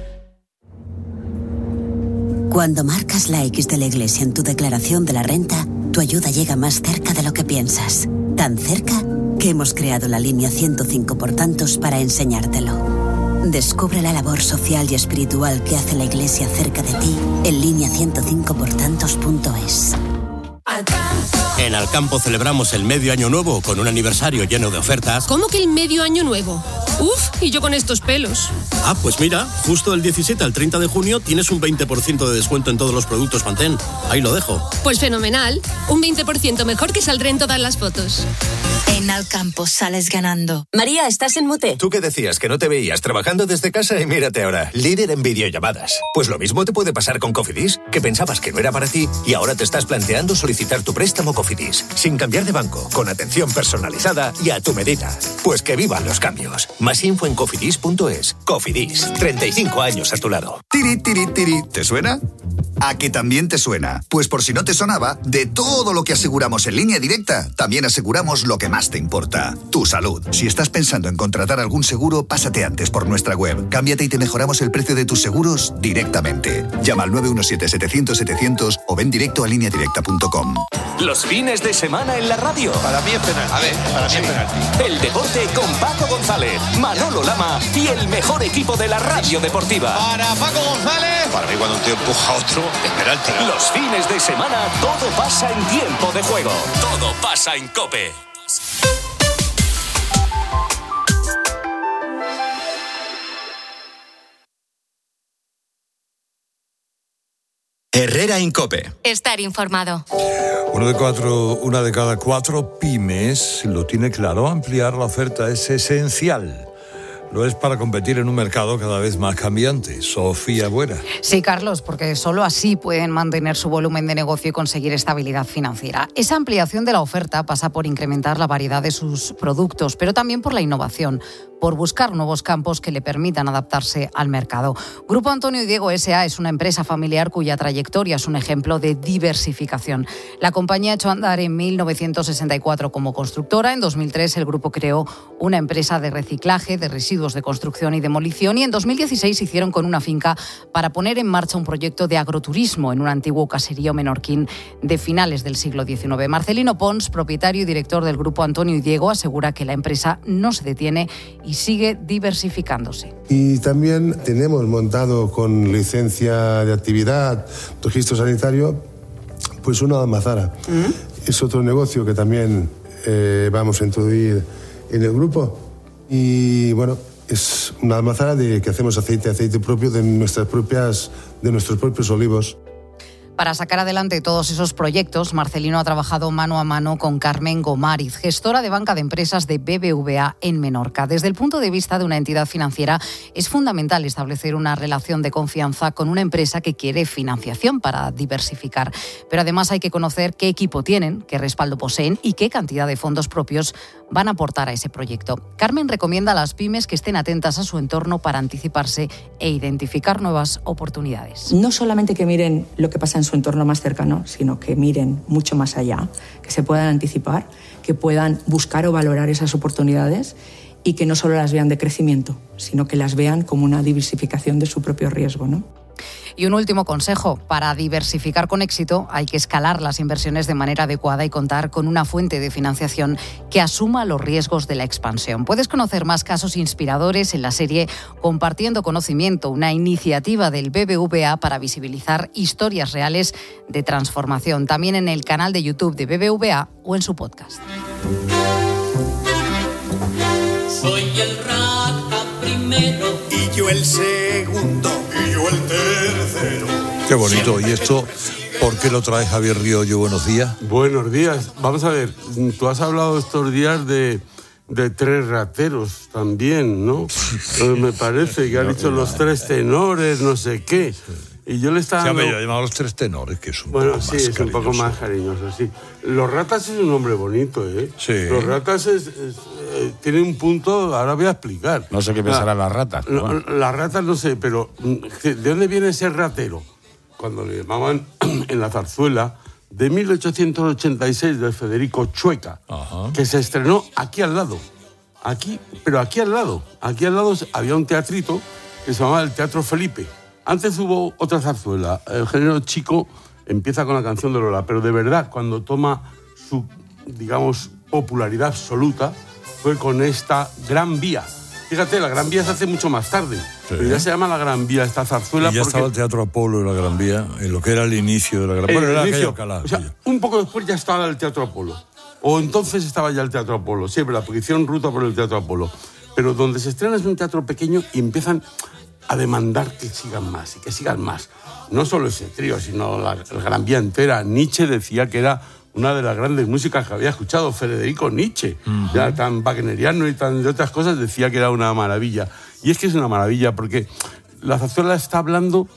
Cuando marcas la X de la Iglesia en tu declaración de la renta, tu ayuda llega más cerca de lo que piensas. Tan cerca que hemos creado la línea ciento cinco por tantos para enseñártelo. Descubre la labor social y espiritual que hace la Iglesia cerca de ti en línea ciento cinco por tantos punto es. En Alcampo celebramos el medio año nuevo con un aniversario lleno de ofertas. ¿Cómo que el medio año nuevo? Uf, y yo con estos pelos. Ah, pues mira, justo del diecisiete al treinta de junio tienes un veinte por ciento de descuento en todos los productos Pantene. Ahí lo dejo. Pues fenomenal. Un veinte por ciento mejor que saldré en todas las fotos. En Alcampo sales ganando. María, ¿estás en mute? Tú que decías que no te veías trabajando desde casa y mírate ahora, líder en videollamadas. Pues lo mismo te puede pasar con Cofidis, que pensabas que no era para ti y ahora te estás planteando solicitar tu préstamo Cofidis, sin cambiar de banco, con atención personalizada y a tu medida. Pues que vivan los cambios. Más info en cofidis punto es. Cofidis, treinta y cinco años a tu lado. Tiri, tiri, tiri. ¿Te suena? ¿A que también te suena? Pues por si no te sonaba, de todo lo que aseguramos en Línea Directa, también aseguramos lo que más te importa, tu salud. Si estás pensando en contratar algún seguro, pásate antes por nuestra web. Cámbiate y te mejoramos el precio de tus seguros directamente. Llama al nueve uno siete, setecientos, setecientos o ven directo a línea directa punto com. Los fines de semana en la radio. Para mí es penalti. A ver, para mí es penalti. El deporte con Paco González, Manolo Lama y el mejor equipo de la radio deportiva. Para Paco González. Para mí cuando un tío empuja a otro, es penalti. Los fines de semana todo pasa en tiempo de juego. Todo pasa en COPE. Herrera en COPE. Estar informado. Uno de cuatro, una de cada cuatro pymes lo tiene claro. Ampliar la oferta es esencial. Lo es para competir en un mercado cada vez más cambiante. Sofía Buera. Sí, Carlos, porque solo así pueden mantener su volumen de negocio y conseguir estabilidad financiera. Esa ampliación de la oferta pasa por incrementar la variedad de sus productos, pero también por la innovación, por buscar nuevos campos que le permitan adaptarse al mercado. Grupo Antonio y Diego S A es una empresa familiar cuya trayectoria es un ejemplo de diversificación. La compañía echó a andar en mil novecientos sesenta y cuatro como constructora. En dos mil tres el grupo creó una empresa de reciclaje de residuos de construcción y demolición y en dos mil dieciséis hicieron con una finca para poner en marcha un proyecto de agroturismo en un antiguo caserío menorquín de finales del siglo diecinueve. Marcelino Pons, propietario y director del Grupo Antonio y Diego, asegura que la empresa no se detiene y sigue diversificándose. Y también tenemos montado con licencia de actividad, registro sanitario, pues una almazara. ¿Mm? Es otro negocio que también eh, vamos a introducir en el grupo. Y bueno, es una almazara de que hacemos aceite, aceite propio de nuestras propias, de nuestros propios olivos. Para sacar adelante todos esos proyectos, Marcelino ha trabajado mano a mano con Carmen Gomariz, gestora de banca de empresas de B B V A en Menorca. Desde el punto de vista de una entidad financiera, es fundamental establecer una relación de confianza con una empresa que quiere financiación para diversificar. Pero además hay que conocer qué equipo tienen, qué respaldo poseen y qué cantidad de fondos propios van a aportar a ese proyecto. Carmen recomienda a las pymes que estén atentas a su entorno para anticiparse e identificar nuevas oportunidades. No solamente que miren lo que pasa en su entorno más cercano, sino que miren mucho más allá, que se puedan anticipar, que puedan buscar o valorar esas oportunidades y que no solo las vean de crecimiento, sino que las vean como una diversificación de su propio riesgo, ¿no? Y un último consejo, para diversificar con éxito hay que escalar las inversiones de manera adecuada y contar con una fuente de financiación que asuma los riesgos de la expansión. Puedes conocer más casos inspiradores en la serie Compartiendo Conocimiento, una iniciativa del B B V A para visibilizar historias reales de transformación, también en el canal de YouTube de B B V A o en su podcast. Soy el rata primero y yo el segundo y yo el tercero. Qué bonito. ¿Y esto por qué lo trae Javier Riollo? Buenos días. Buenos días. Vamos a ver, tú has hablado estos días de, de tres rateros también, ¿no? Me parece que han dicho los tres tenores, no sé qué. Y yo le estaba Se dando... ha llamado los tres tenores, que es un Bueno, poco sí, más es cariñoso. un poco más cariñoso, sí. Los ratas es un nombre bonito, ¿eh? Sí. Los ratas es, es, eh, tiene un punto, ahora voy a explicar. No sé qué pensarán las ratas. No, Bueno. Las ratas no sé, pero ¿de dónde viene ese ratero? Cuando le llamaban en la zarzuela de mil ochocientos ochenta y seis de Federico Chueca, Ajá. que se estrenó aquí al lado. Aquí, pero aquí al lado. Aquí al lado había un teatrito que se llamaba el Teatro Felipe. Antes hubo otra zarzuela. El género chico empieza con la canción de Lola, pero de verdad, cuando toma su, digamos, popularidad absoluta, fue con esta Gran Vía. Fíjate, la Gran Vía se hace mucho más tarde, sí. Pero ya se llama la Gran Vía esta zarzuela. Y ya porque... estaba el Teatro Apolo y la Gran Vía, en lo que era el inicio de la Gran Vía. Bueno, el era inicio, aquello, o sea, un poco después ya estaba el Teatro Apolo. O entonces estaba ya el Teatro Apolo. Sí, pero la porque hicieron ruta por el Teatro Apolo. Pero donde se estrena es un teatro pequeño y empiezan a demandar que sigan más y que sigan más. No solo ese trío, sino la, la Gran Vía entera. Nietzsche decía que era una de las grandes músicas que había escuchado, Federico Nietzsche. Uh-huh. Ya tan wagneriano y tan de otras cosas, decía que era una maravilla. Y es que es una maravilla porque la zarzuela está hablando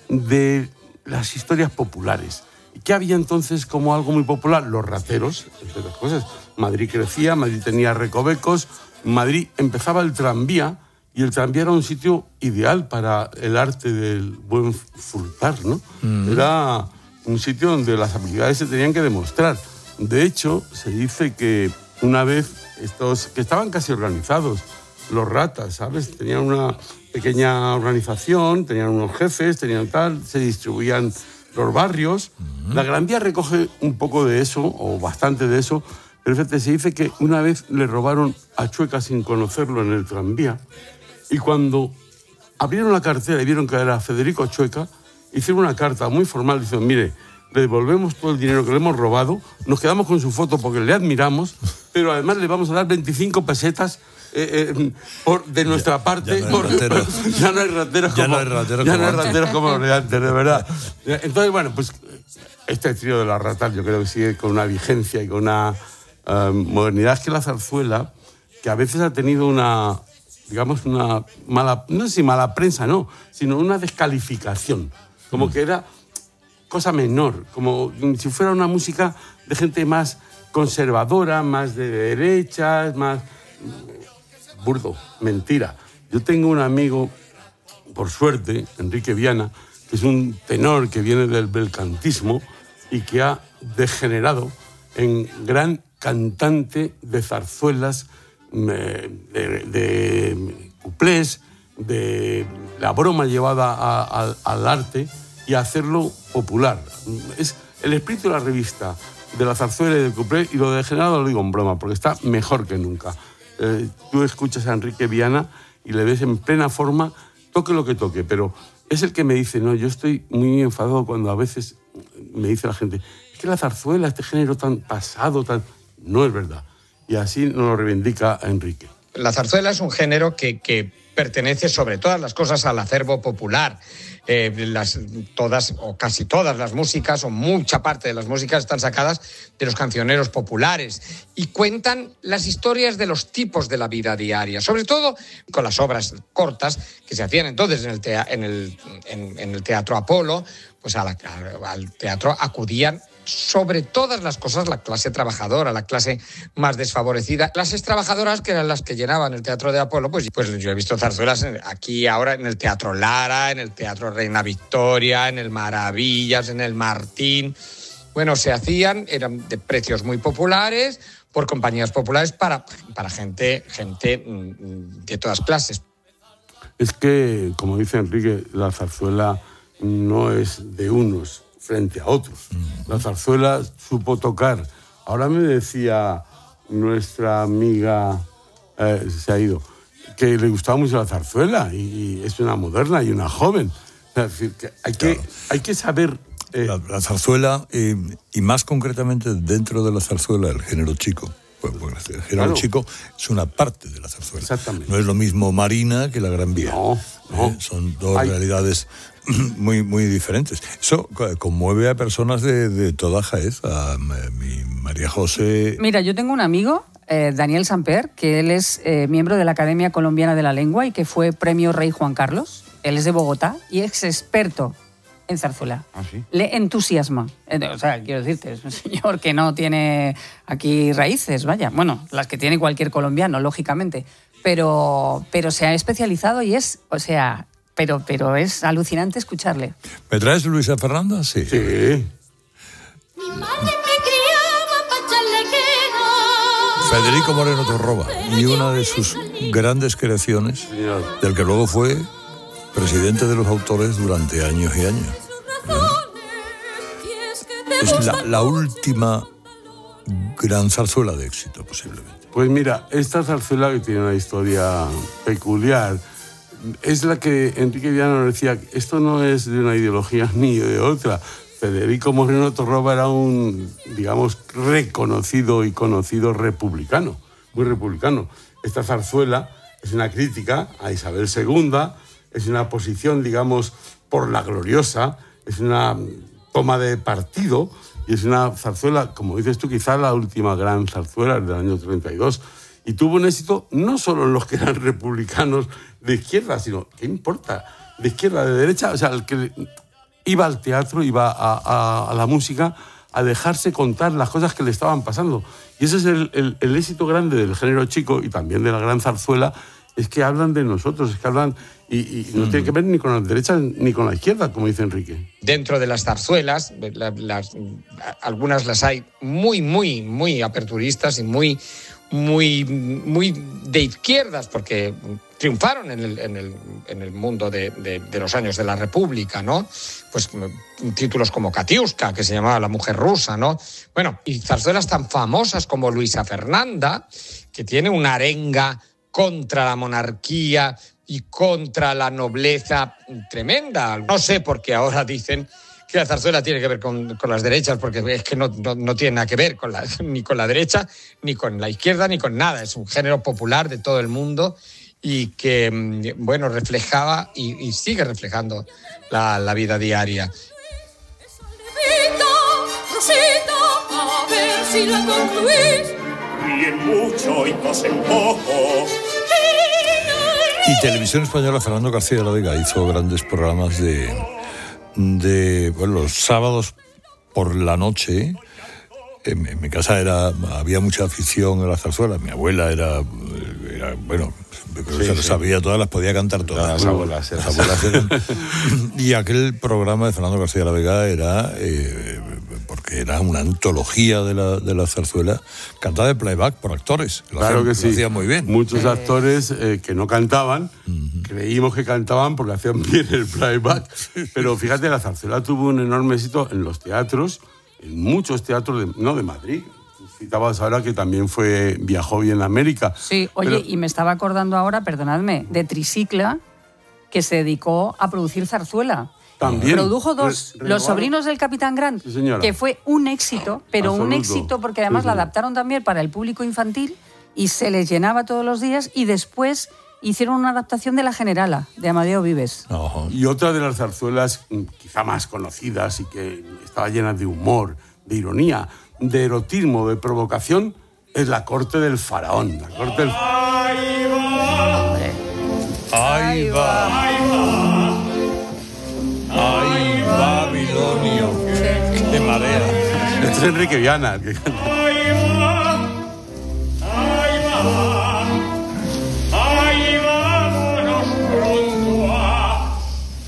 de las historias populares. ¿Y qué había entonces como algo muy popular? Los rateros, entre otras cosas. Madrid crecía, Madrid tenía recovecos, Madrid empezaba el tranvía, y el tranvía era un sitio ideal para el arte del buen furtar, ¿no? Mm. Era un sitio donde las habilidades se tenían que demostrar. De hecho, se dice que una vez estos que estaban casi organizados, los ratas, ¿sabes? Tenían una pequeña organización, tenían unos jefes, tenían tal, se distribuían los barrios. Mm. La Gran Vía recoge un poco de eso, o bastante de eso, pero fíjate, se dice que una vez le robaron a Chueca sin conocerlo en el tranvía. Y cuando abrieron la cartera y vieron que era Federico Chueca, hicieron una carta muy formal diciendo, mire, le devolvemos todo el dinero que le hemos robado, nos quedamos con su foto porque le admiramos, pero además le vamos a dar veinticinco pesetas eh, eh, por, de nuestra ya, parte. Ya no hay rateros, ya no hay rateros como, ya no hay rateros ya como, no hay rateros como los de antes, de verdad. Entonces, bueno, pues este trío de las ratas yo creo que sigue con una vigencia y con una uh, modernidad que la zarzuela, que a veces ha tenido una... digamos, una mala, no sé si mala prensa, no, sino una descalificación. Como que era cosa menor, como si fuera una música de gente más conservadora, más de derechas, más... burdo, mentira. Yo tengo un amigo, por suerte, Enrique Viana, que es un tenor que viene del belcantismo y que ha degenerado en gran cantante de zarzuelas, de, de cuplés, de la broma llevada a, a, al arte y a hacerlo popular. Es el espíritu de la revista, de la zarzuela y del cuplé, y lo de degenerado lo digo en broma, porque está mejor que nunca. Eh, tú escuchas a Enrique Viana y le ves en plena forma, toque lo que toque, pero es el que me dice, no, yo estoy muy enfadado cuando a veces me dice la gente, es que la zarzuela, este género tan pasado, tan... no es verdad. Y así nos lo reivindica Enrique. La zarzuela es un género que, que pertenece sobre todas las cosas al acervo popular. Eh, las, todas o casi todas las músicas, o mucha parte de las músicas, están sacadas de los cancioneros populares y cuentan las historias de los tipos de la vida diaria, sobre todo con las obras cortas que se hacían entonces en el, tea, en el, en, en el Teatro Apolo. Pues a la, al teatro acudían sobre todas las cosas la clase trabajadora, la clase más desfavorecida. Clases trabajadoras que eran las que llenaban el Teatro de Apolo, pues, pues yo he visto zarzuelas aquí ahora en el Teatro Lara, en el Teatro Reina Victoria, en el Maravillas, en el Martín. Bueno, se hacían, eran de precios muy populares, por compañías populares para, para gente, gente de todas clases. Es que, como dice Enrique, la zarzuela no es de unos frente a otros. La zarzuela supo tocar. Ahora me decía nuestra amiga, eh, se ha ido, que le gustaba mucho la zarzuela y, y es una moderna y una joven. Es decir, que hay, que, claro. hay que saber... Eh, la, la zarzuela, eh, y más concretamente dentro de la zarzuela, el género chico. Pues, pues el género claro. chico es una parte de la zarzuela. Exactamente. No es lo mismo Marina que la Gran Vía. No, no. Eh, son dos hay... realidades muy, muy diferentes. Eso conmueve a personas de, de toda Jaez, a mi María José... Mira, yo tengo un amigo, eh, Daniel Samper, que él es eh, miembro de la Academia Colombiana de la Lengua y que fue premio Rey Juan Carlos. Él es de Bogotá y es experto en zarzuela. ¿Ah, sí? Le entusiasma. O sea, quiero decirte, es un señor que no tiene aquí raíces, vaya. Bueno, las que tiene cualquier colombiano, lógicamente. Pero, pero se ha especializado y es, o sea, pero, pero es alucinante escucharle. ¿Me traes Luisa Fernanda? Sí. Sí. Mi madre me criaba pa' chalequera. Federico Moreno Torroba. Y una de sus grandes creaciones, del que luego fue presidente de los autores durante años y años. Es la, la última gran zarzuela de éxito, posiblemente. Pues mira, esta zarzuela, que tiene una historia peculiar, es la que Enrique Viana decía, esto no es de una ideología ni de otra. Federico Moreno Torroba era un, digamos, reconocido y conocido republicano, muy republicano. Esta zarzuela es una crítica a Isabel segunda, es una posición, digamos, por la gloriosa, es una toma de partido y es una zarzuela, como dices tú, quizás la última gran zarzuela del año treinta y dos. Y tuvo un éxito no solo en los que eran republicanos de izquierda, sino, ¿qué importa? De izquierda, de derecha, o sea, el que iba al teatro, iba a, a, a la música, a dejarse contar las cosas que le estaban pasando. Y ese es el, el, el éxito grande del género chico y también de la gran zarzuela, es que hablan de nosotros, es que hablan... Y, y no mm. tiene que ver ni con la derecha ni con la izquierda, como dice Enrique. Dentro de las zarzuelas, la, las, algunas las hay muy, muy, muy aperturistas y muy, muy, muy de izquierdas, porque triunfaron en el, en el, en el mundo de, de, de los años de la República, ¿no? Pues títulos como Katiuska, que se llamaba La mujer rusa, ¿no? Bueno, y zarzuelas tan famosas como Luisa Fernanda, que tiene una arenga contra la monarquía y contra la nobleza tremenda. No sé por qué ahora dicen que la zarzuela tiene que ver con, con las derechas, porque es que no, no, no tiene nada que ver con la, ni con la derecha, ni con la izquierda, ni con nada. Es un género popular de todo el mundo y que, bueno, reflejaba y, y sigue reflejando la, la vida diaria. Rosita, a ver si la concluís. Y en mucho y cos en poco. Y Televisión Española, Fernando García de la Vega hizo grandes programas de, de bueno, los sábados por la noche. En, en mi casa era había mucha afición a la zarzuela. Mi abuela era, era bueno, creo que sí, se lo sí. sabía todas, las podía cantar todas. Las abuelas, las abuelas eran. Y aquel programa de Fernando García de la Vega era... Eh, porque era una antología de la, de la zarzuela, cantada de playback por actores. Lo claro hacían, que sí. Lo hacían muy bien. Muchos eh. actores eh, que no cantaban, uh-huh. creímos que cantaban porque hacían bien el playback. Pero fíjate, la zarzuela tuvo un enorme éxito en los teatros, en muchos teatros, de, no de Madrid. Citabas ahora que también fue viajó bien a América. Sí, oye, pero... y me estaba acordando ahora, perdonadme, de Tricicla, que se dedicó a producir zarzuela. También. Produjo dos, Re- Los sobrinos del Capitán Grant, sí, que fue un éxito, pero Absoluto. un éxito porque además sí, sí. la adaptaron también para el público infantil y se les llenaba todos los días, y después hicieron una adaptación de La Generala, de Amadeo Vives. Uh-huh. Y otra de las zarzuelas quizá más conocidas y que estaba llena de humor, de ironía, de erotismo, de provocación, es La corte del faraón. La corte del... ¡Ahí va! Hombre. ¡Ahí va! ¡Ahí va! ¡Ay, Babilonio! ¡Qué marea! Este es Enrique Viana. ¡Ahí va! ¡Ahí va! ¡Ahí vámonos pronto a...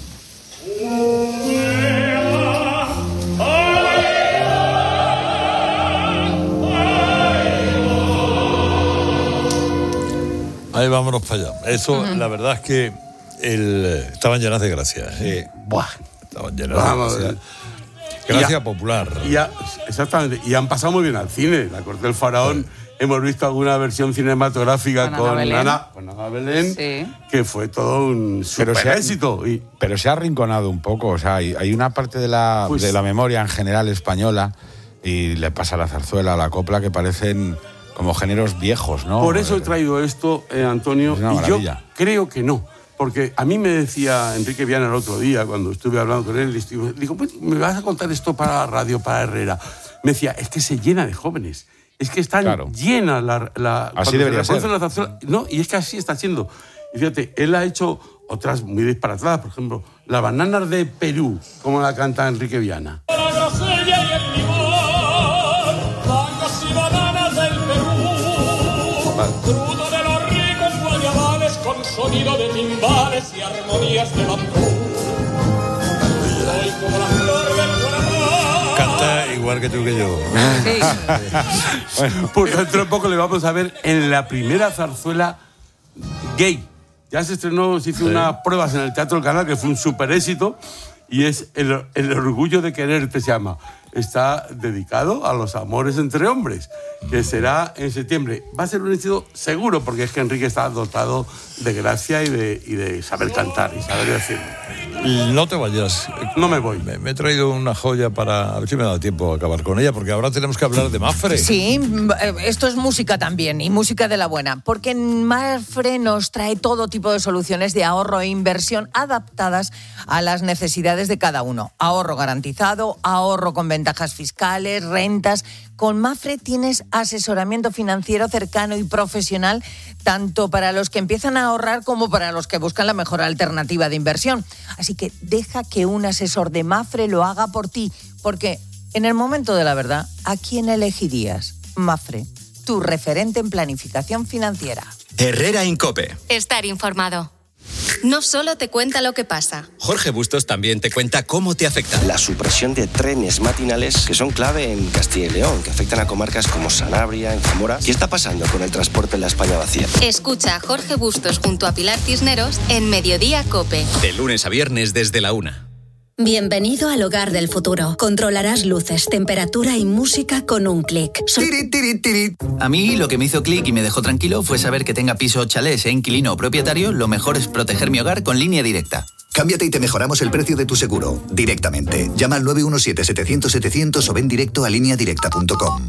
Ahí vámonos para allá. Eso, uh-huh. la verdad es que el, estaban llenas de gracia. ¿eh? Sí. Buah. estaban llenas. Vamos, de gracia popular. Y ha, exactamente. Y han pasado muy bien al cine. La Corte del Faraón, sí. Hemos visto alguna versión cinematográfica con, con, Ana, Ana, con Ana Belén, sí. Que fue todo un super pero éxito. Ha, y, pero se ha arrinconado un poco. O sea, hay, hay una parte de la, pues, de la memoria en general española, y le pasa a la zarzuela, a la copla, que parecen como géneros viejos, ¿no? Por eso he traído esto, eh, Antonio, y maravilla. Yo creo que no. Porque a mí me decía Enrique Viana el otro día, cuando estuve hablando con él, digo, pues, ¿me vas a contar esto para la radio, para Herrera? Me decía, es que se llena de jóvenes. Es que están claro. llenas la, la... Así debería ser. La zarzuela, no, y es que así está siendo. Y fíjate, él ha hecho otras muy disparatadas, por ejemplo, Las bananas de Perú, como la canta Enrique Viana. La grosella y el limón, mangos y bananas del Perú, vale. Crudo de los ricos guayabales con sonido de timbales y armonías de bambú. Soy como la flor del corazón. Canta igual que tú que yo. Sí. Bueno, pues dentro de poco le vamos a ver en la primera zarzuela gay. Ya se estrenó, se hizo sí. unas pruebas en el Teatro del Canal, que fue un súper éxito, y es el, el orgullo de quererte, se llama. Está dedicado a los amores entre hombres, que será en septiembre. Va a ser un éxito seguro, porque es que Enrique está dotado de gracia y de, y de saber cantar y saber decirlo. No te vayas. No me voy. Me, me he traído una joya para... A ver si me da tiempo a acabar con ella, porque ahora tenemos que hablar de Mapfre. Sí, esto es música también, y música de la buena, porque Mapfre nos trae todo tipo de soluciones de ahorro e inversión adaptadas a las necesidades de cada uno. Ahorro garantizado, ahorro con ventajas fiscales, rentas. Con Mapfre tienes asesoramiento financiero cercano y profesional, tanto para los que empiezan a ahorrar como para los que buscan la mejor alternativa de inversión. Así que deja que un asesor de Mapfre lo haga por ti, porque en el momento de la verdad, ¿a quién elegirías? Mapfre, tu referente en planificación financiera. Herrera Incope. Estar informado. No solo te cuenta lo que pasa. Jorge Bustos también te cuenta cómo te afecta. La supresión de trenes matinales que son clave en Castilla y León, que afectan a comarcas como Sanabria, en Zamora. ¿Qué está pasando con el transporte en la España vacía? Escucha a Jorge Bustos junto a Pilar Cisneros en Mediodía Cope. De lunes a viernes desde la una. Bienvenido al hogar del futuro. Controlarás luces, temperatura y música con un clic. So- tiri, tiri, tiri. A mí lo que me hizo clic y me dejó tranquilo fue saber que tenga piso o chalet, sea inquilino o propietario, lo mejor es proteger mi hogar con Línea Directa. Cámbiate y te mejoramos el precio de tu seguro, directamente. Llama al nueve uno siete, setecientos, setecientos o ven directo a línea directa punto com.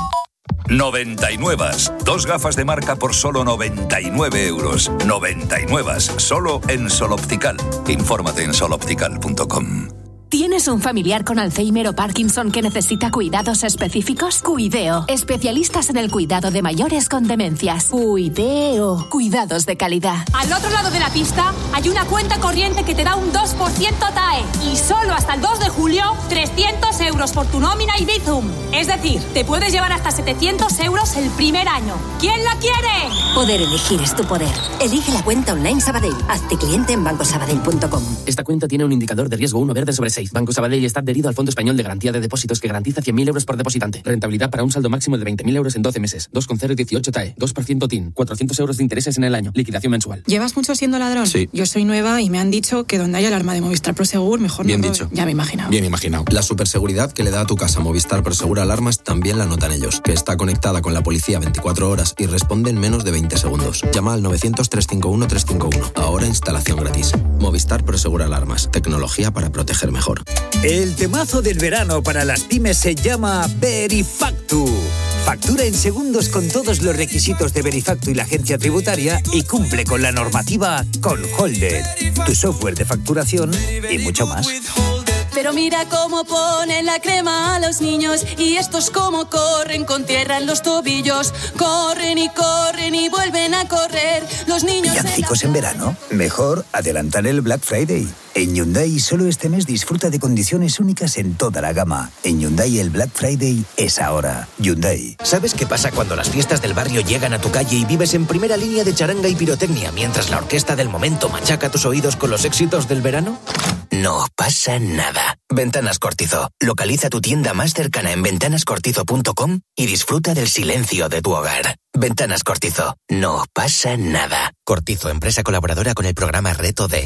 noventa y nueve. Dos gafas de marca por solo noventa y nueve euros. noventa y nueve. Solo en Sol Optical. Infórmate en sol optical punto com. ¿Tienes un familiar con Alzheimer o Parkinson que necesita cuidados específicos? Cuideo. Especialistas en el cuidado de mayores con demencias. Cuideo. Cuidados de calidad. Al otro lado de la pista hay una cuenta corriente que te da un dos por ciento T A E. Y solo hasta el dos de julio, trescientos euros por tu nómina y Bizum. Es decir, te puedes llevar hasta setecientos euros el primer año. ¿Quién la quiere? Poder elegir es tu poder. Elige la cuenta online Sabadell. Hazte cliente en banco sabadell punto com. Esta cuenta tiene un indicador de riesgo uno verde sobre seis. Banco Sabadell está adherido al Fondo Español de Garantía de Depósitos que garantiza cien mil euros por depositante. Rentabilidad para un saldo máximo de veinte mil euros en doce meses. dos coma cero dieciocho T A E. dos por ciento T I N. cuatrocientos euros de intereses en el año. Liquidación mensual. ¿Llevas mucho siendo ladrón? Sí. Yo soy nueva y me han dicho que donde hay alarma de Movistar Prosegur, mejor Bien no. dicho. Ya me he imaginado. Bien imaginado. La superseguridad que le da a tu casa Movistar Prosegur Alarmas también la notan ellos. Que está conectada con la policía veinticuatro horas y responde en menos de veinte segundos. Llama al novecientos, trescientos cincuenta y uno, trescientos cincuenta y uno. Ahora instalación gratis. Movistar Prosegur Alarmas. Tecnología para proteger mejor. El temazo del verano para las pymes se llama Verifactu. Factura en segundos con todos los requisitos de Verifactu y la agencia tributaria y cumple con la normativa con Holder, tu software de facturación y mucho más. Pero mira cómo ponen la crema a los niños y estos cómo corren con tierra en los tobillos. Corren y corren y vuelven a correr. Los niños... ¿Villancicos en verano? Mejor adelantar el Black Friday. En Hyundai solo este mes disfruta de condiciones únicas en toda la gama. En Hyundai el Black Friday es ahora. Hyundai. ¿Sabes qué pasa cuando las fiestas del barrio llegan a tu calle y vives en primera línea de charanga y pirotecnia mientras la orquesta del momento machaca tus oídos con los éxitos del verano? No pasa nada. Ventanas Cortizo. Localiza tu tienda más cercana en ventanas cortizo punto com y disfruta del silencio de tu hogar. Ventanas Cortizo. No pasa nada. Cortizo, empresa colaboradora con el programa Reto D.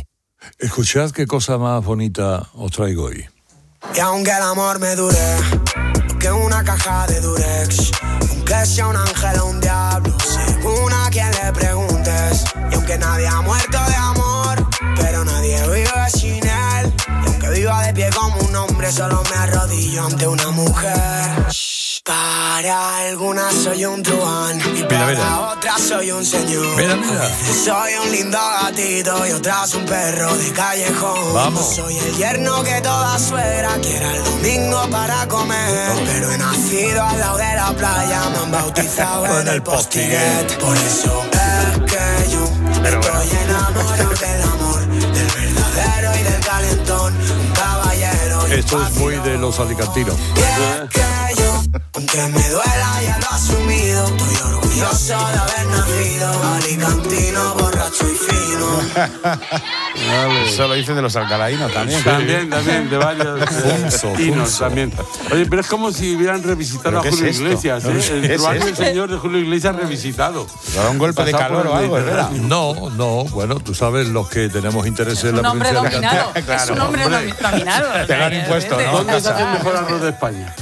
Escuchad qué cosa más bonita os traigo hoy. Y aunque el amor me dure, que una caja de Durex, aunque sea un ángel o un diablo, según a quien le preguntes. Y aunque nadie ha muerto de amor, pero nadie vive sin él. Y aunque viva de pie como un hombre, solo me arrodillo ante una mujer. Para algunas soy un truán y para mira, mira. otras soy un señor. Mira, mira. Soy un lindo gatito y otras un perro de callejón. Vamos. Soy el yerno que toda suegra quiera el domingo para comer. Pero he nacido al lado de la playa, me han bautizado en el Postiguet. Por eso es que yo Pero estoy enamorado del amor, del verdadero y del calentón. Un caballero y Esto es muy de los alicantinos. y es que yo, aunque me duela, ya lo he asumido. Estoy orgulloso de haber nacido alicantino, borracho y fino. Eso lo dicen de los alcalainos también. Sí. También, también, de varios Funso, tinos funso. también. Oye, pero es como si hubieran revisitado a ¿Pero qué Julio es esto? Iglesias, No ¿eh? sé, El ¿qué es truán del esto? señor de Julio Iglesias revisitado. ¿Da un golpe de Pasado calor por o el algo, es verdad? Mediterráneo. No, no, bueno, tú sabes, los que tenemos interés en Un la hombre provincia de dominado. Alicante. Es un hombre hombre. dominado. o sea, Te lo han que impuesto, vete. ¿no? ¿Dónde se hace el Casa. mejor arroz de España?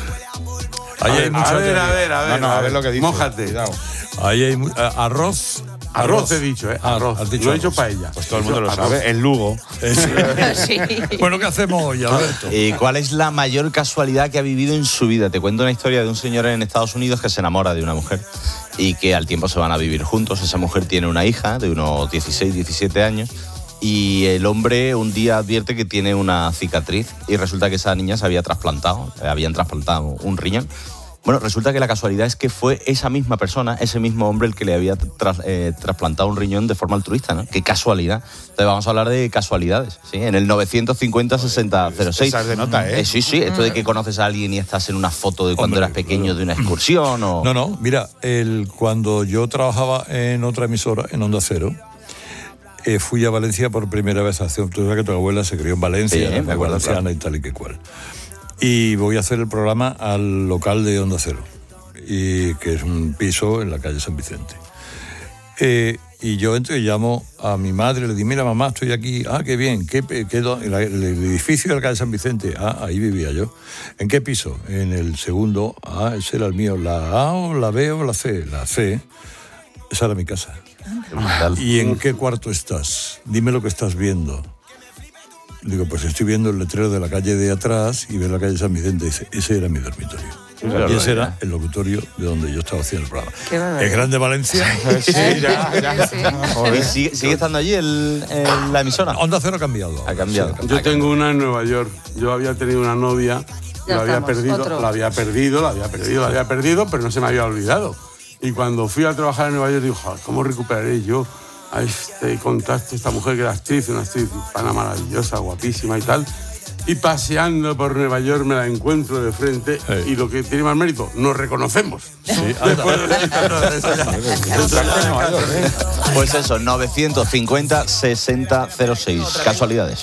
Ahí hay a mucha ver, teoría. a ver, a ver. No, no, a ver lo que dice. Mójate. Cuidado. Ahí hay mu- eh, arroz. Arroz he dicho, ¿eh? Ah, Arroz. has dicho Lo he dicho arroz. paella. Pues todo el mundo lo Arroz. sabe. En Lugo. Sí. Bueno, ¿qué hacemos hoy, Alberto? Eh, ¿Cuál es la mayor casualidad que ha vivido en su vida? Te cuento una historia de un señor en Estados Unidos que se enamora de una mujer y que al tiempo se van a vivir juntos. Esa mujer tiene una hija de unos dieciséis, diecisiete años y el hombre un día advierte que tiene una cicatriz y resulta que esa niña se había trasplantado, le habían trasplantado un riñón. Bueno, resulta que la casualidad es que fue esa misma persona, ese mismo hombre el que le había tras, eh, trasplantado un riñón de forma altruista, ¿no? Qué casualidad. Entonces vamos a hablar de casualidades, ¿sí? En el novecientos cincuenta, sesenta, cero seis. Esa es de nota, ¿eh? Eh, sí, sí, esto de que conoces a alguien y estás en una foto de cuando Hombre, eras pequeño de una excursión o... No, no, mira, el, cuando yo trabajaba en otra emisora, en Onda Cero, eh, fui a Valencia por primera vez hace... Tú sabes que tu abuela se crió en Valencia, Sí, era me acuerdo, valenciana claro. y tal y que cual. Y voy a hacer el programa al local de Onda Cero, y que es un piso en la calle San Vicente. Eh, y yo entro y llamo a mi madre, le digo, mira mamá, estoy aquí. Ah, qué bien, ¿qué, qué, do- el, el edificio de la calle San Vicente. Ah, ahí vivía yo. ¿En qué piso? En el segundo. Ah, ese era el mío. ¿La A o la B o la C? La C. Esa era mi casa. ¿Y en qué cuarto estás? Dime lo que estás viendo. Digo, pues estoy viendo el letrero de la calle de atrás y veo la calle San Vicente. Dice, ese era mi dormitorio. Claro, Y ese ya. era el locutorio de donde yo estaba haciendo el programa. Qué barbaridad. ¿Es grande Valencia? Sí, ya, ya. Sí. Joder, ¿Sigue, sigue estando allí el, el- la emisora? Onda Cero ha cambiado. Ha cambiado. Yo tengo una en Nueva York. Yo había tenido una novia, Ya la había estamos, perdido, otro. la había perdido, la había perdido, la había perdido, pero no se me había olvidado. Y cuando fui a trabajar en Nueva York, digo, "Joder, ¿cómo recuperaré yo a este contacto, esta mujer que era actriz, una actriz hispana maravillosa, guapísima y tal?" Y paseando por Nueva York me la encuentro de frente y lo que tiene más mérito, nos reconocemos. Sí, anda. Pues eso, novecientos cincuenta, sesenta, cero seis. Casualidades.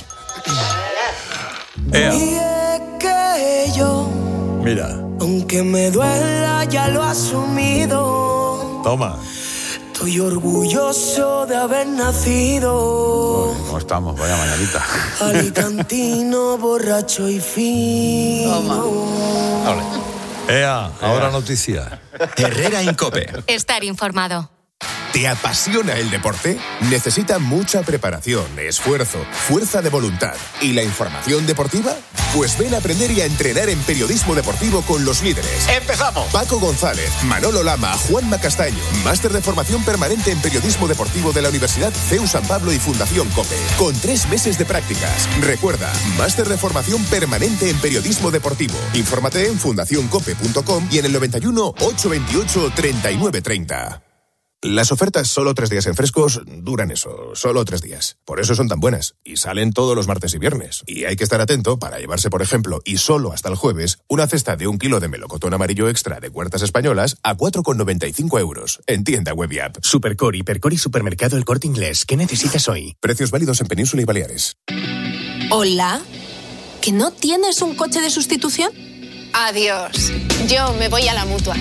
Ea, Y es que yo, mira, aunque me duela, ya lo he asumido. toma. Estoy orgulloso de haber nacido ¿Cómo estamos? Vaya mañanita. alicantino, borracho y fino. Ea, ahora noticia. Herrera Incope. Estar informado. ¿Te apasiona el deporte? ¿Necesita mucha preparación, esfuerzo, fuerza de voluntad y la información deportiva? Pues ven a aprender y a entrenar en periodismo deportivo con los líderes. ¡Empezamos! Paco González, Manolo Lama, Juanma Castaño. Máster de formación permanente en periodismo deportivo de la Universidad C E U San Pablo y Fundación COPE. Con tres meses de prácticas. Recuerda, máster de formación permanente en periodismo deportivo. Infórmate en fundación cope punto com y en el noventa y uno, ochocientos veintiocho, treinta y nueve treinta. Las ofertas solo tres días en frescos duran eso, solo tres días. Por eso son tan buenas. Y salen todos los martes y viernes. Y hay que estar atento para llevarse, por ejemplo, y solo hasta el jueves, una cesta de un kilo de melocotón amarillo extra de Huertas Españolas a cuatro con noventa y cinco euros. En tienda web y app. Supercor, Hipercor y Supermercado El Corte Inglés. ¿Qué necesitas hoy? Precios válidos en Península y Baleares. Hola. ¿Que no tienes un coche de sustitución? Adiós. Yo me voy a la Mutua.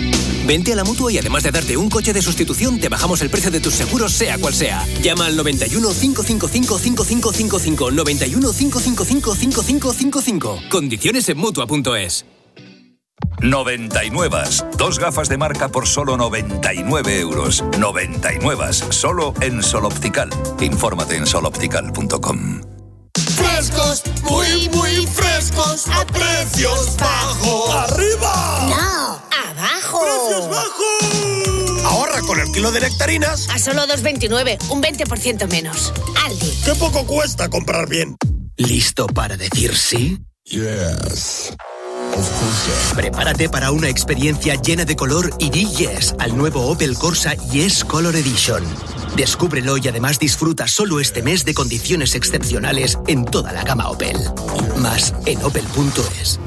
Vente a la Mutua y además de darte un coche de sustitución, te bajamos el precio de tus seguros, sea cual sea. Llama al noventa y uno, cinco cinco cinco, cinco cinco cinco cinco, noventa y uno, cinco cinco cinco, cinco cinco cinco cinco. Condiciones en Mutua punto es. noventa y nueve. Dos gafas de marca por solo noventa y nueve euros. noventa y nueve. Solo en Soloptical. Infórmate en soloptical punto com. Frescos, muy, muy frescos, a precios bajos. ¡Arriba! No, abajo. ¡Precios bajos! Ahorra con el kilo de nectarinas a solo dos veintinueve, un veinte por ciento menos. Aldi. ¡Qué poco cuesta comprar bien! ¿Listo para decir sí? Yes. Prepárate para una experiencia llena de color y di yes al nuevo Opel Corsa Yes Color Edition. Descúbrelo y además disfruta solo este mes de condiciones excepcionales en toda la gama Opel. Más en opel punto es.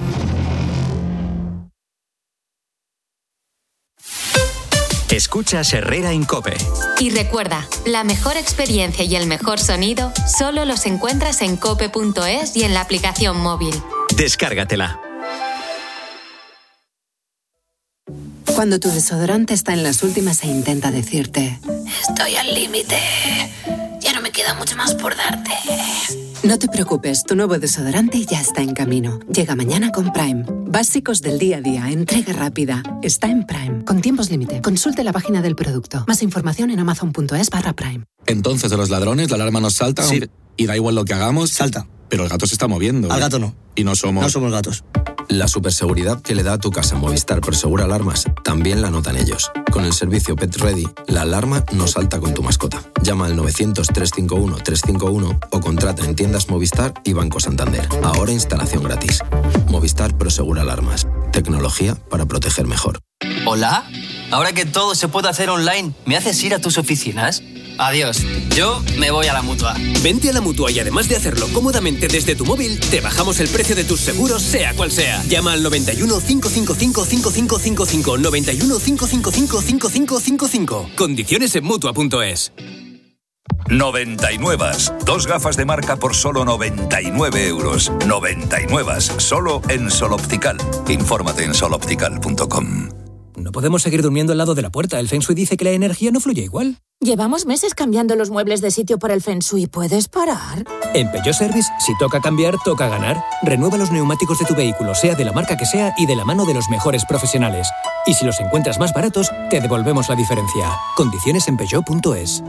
Escuchas Herrera en COPE. Y recuerda, la mejor experiencia y el mejor sonido solo los encuentras en cope punto es y en la aplicación móvil. Descárgatela. Cuando tu desodorante está en las últimas e intenta decirte: estoy al límite, ya no me queda mucho más por darte. No te preocupes, tu nuevo desodorante ya está en camino. Llega mañana con Prime. Básicos del día a día, entrega rápida. Está en Prime. Con tiempos límite. Consulte la página del producto. Más información en amazon punto es barra Prime. Entonces, de los ladrones, la alarma nos salta. Sí. Y da igual lo que hagamos. Salta. Pero el gato se está moviendo. Al gato no. Y no somos... No somos gatos. La superseguridad que le da a tu casa Movistar Prosegur Alarmas también la notan ellos. Con el servicio Pet Ready, la alarma no salta con tu mascota. Llama al novecientos, trescientos cincuenta y uno, trescientos cincuenta y uno o contrata en tiendas Movistar y Banco Santander. Ahora instalación gratis. Movistar Prosegur Alarmas. Tecnología para proteger mejor. ¿Hola? Ahora que todo se puede hacer online, ¿me haces ir a tus oficinas? Adiós, yo me voy a la Mutua. Vente a la Mutua y además de hacerlo cómodamente desde tu móvil, te bajamos el precio de tus seguros, sea cual sea. Llama al noventa y uno, cinco cinco cinco, cinco cinco cinco cinco, noventa y uno, cinco cinco cinco, cinco cinco cinco cinco. Condiciones en Mutua punto es. noventa y nueve. Dos gafas de marca por solo noventa y nueve euros. noventa y nueve. Solo en Soloptical. Infórmate en soloptical punto com. No podemos seguir durmiendo al lado de la puerta. El Feng Shui dice que la energía no fluye igual. Llevamos meses cambiando los muebles de sitio por el Feng Shui. ¿Puedes parar? En Peugeot Service, si toca cambiar, toca ganar. Renueva los neumáticos de tu vehículo, sea de la marca que sea y de la mano de los mejores profesionales. Y si los encuentras más baratos, te devolvemos la diferencia. Condiciones en peugeot punto es.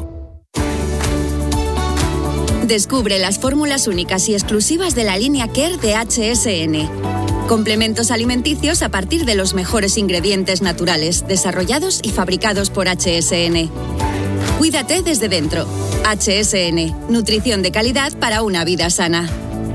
Descubre las fórmulas únicas y exclusivas de la línea Care de H S N. Complementos alimenticios a partir de los mejores ingredientes naturales, desarrollados y fabricados por H S N. Cuídate desde dentro. H S N. Nutrición de calidad para una vida sana.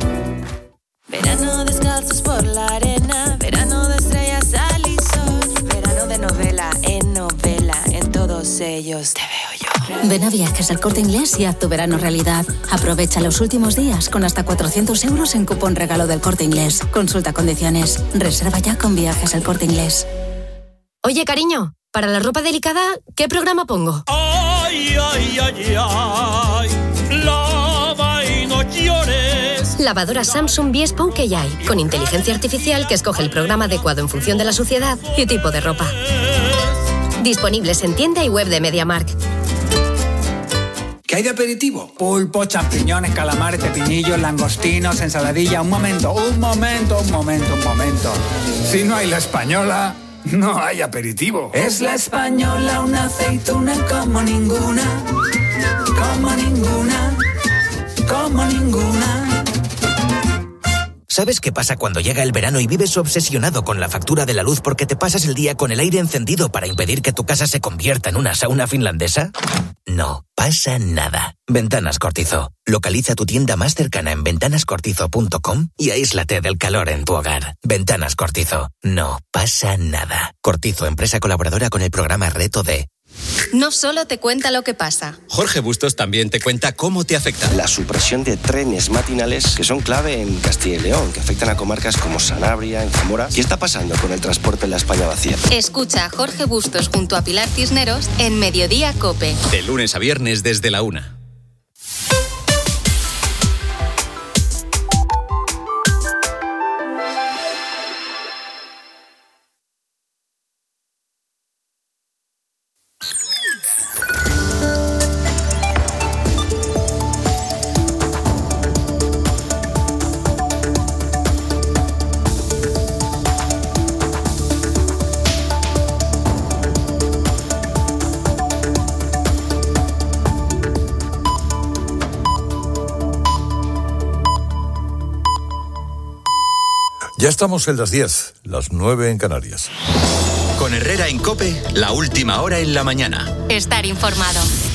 Verano descalzos por la arena, verano de estrellas, sal y sol, verano de novela en novela, en todos ellos te veo yo. Ven a Viajes al Corte Inglés y haz tu verano realidad. Aprovecha los últimos días con hasta cuatrocientos euros en cupón regalo del Corte Inglés. Consulta condiciones. Reserva ya con Viajes al Corte Inglés. Oye, cariño, para la ropa delicada, ¿qué programa pongo? Ay, ay, ay, ay, lava y no llores. Lavadora Samsung Bespoke A I, con inteligencia artificial que escoge el programa adecuado en función de la suciedad y tipo de ropa. Disponibles en tienda y web de MediaMarkt. ¿Qué hay de aperitivo? Pulpo, champiñones, calamares, pepinillos, langostinos, ensaladilla. Un momento, un momento, un momento, un momento. Si no hay la española, no hay aperitivo. Es la española, una aceituna como ninguna, como ninguna, como ninguna. ¿Sabes qué pasa cuando llega el verano y vives obsesionado con la factura de la luz porque te pasas el día con el aire encendido para impedir que tu casa se convierta en una sauna finlandesa? No pasa nada. Ventanas Cortizo. Localiza tu tienda más cercana en ventanas cortizo punto com y aíslate del calor en tu hogar. Ventanas Cortizo. No pasa nada. Cortizo, empresa colaboradora con el programa Reto D. No solo te cuenta lo que pasa. Jorge Bustos también te cuenta cómo te afecta. La supresión de trenes matinales que son clave en Castilla y León, que afectan a comarcas como Sanabria, en Zamora. ¿Qué está pasando con el transporte en la España vacía? Escucha a Jorge Bustos junto a Pilar Cisneros en Mediodía COPE. De lunes a viernes desde la una. Ya estamos en las diez, las nueve en Canarias. Con Herrera en COPE, la última hora en la mañana. Estar informado.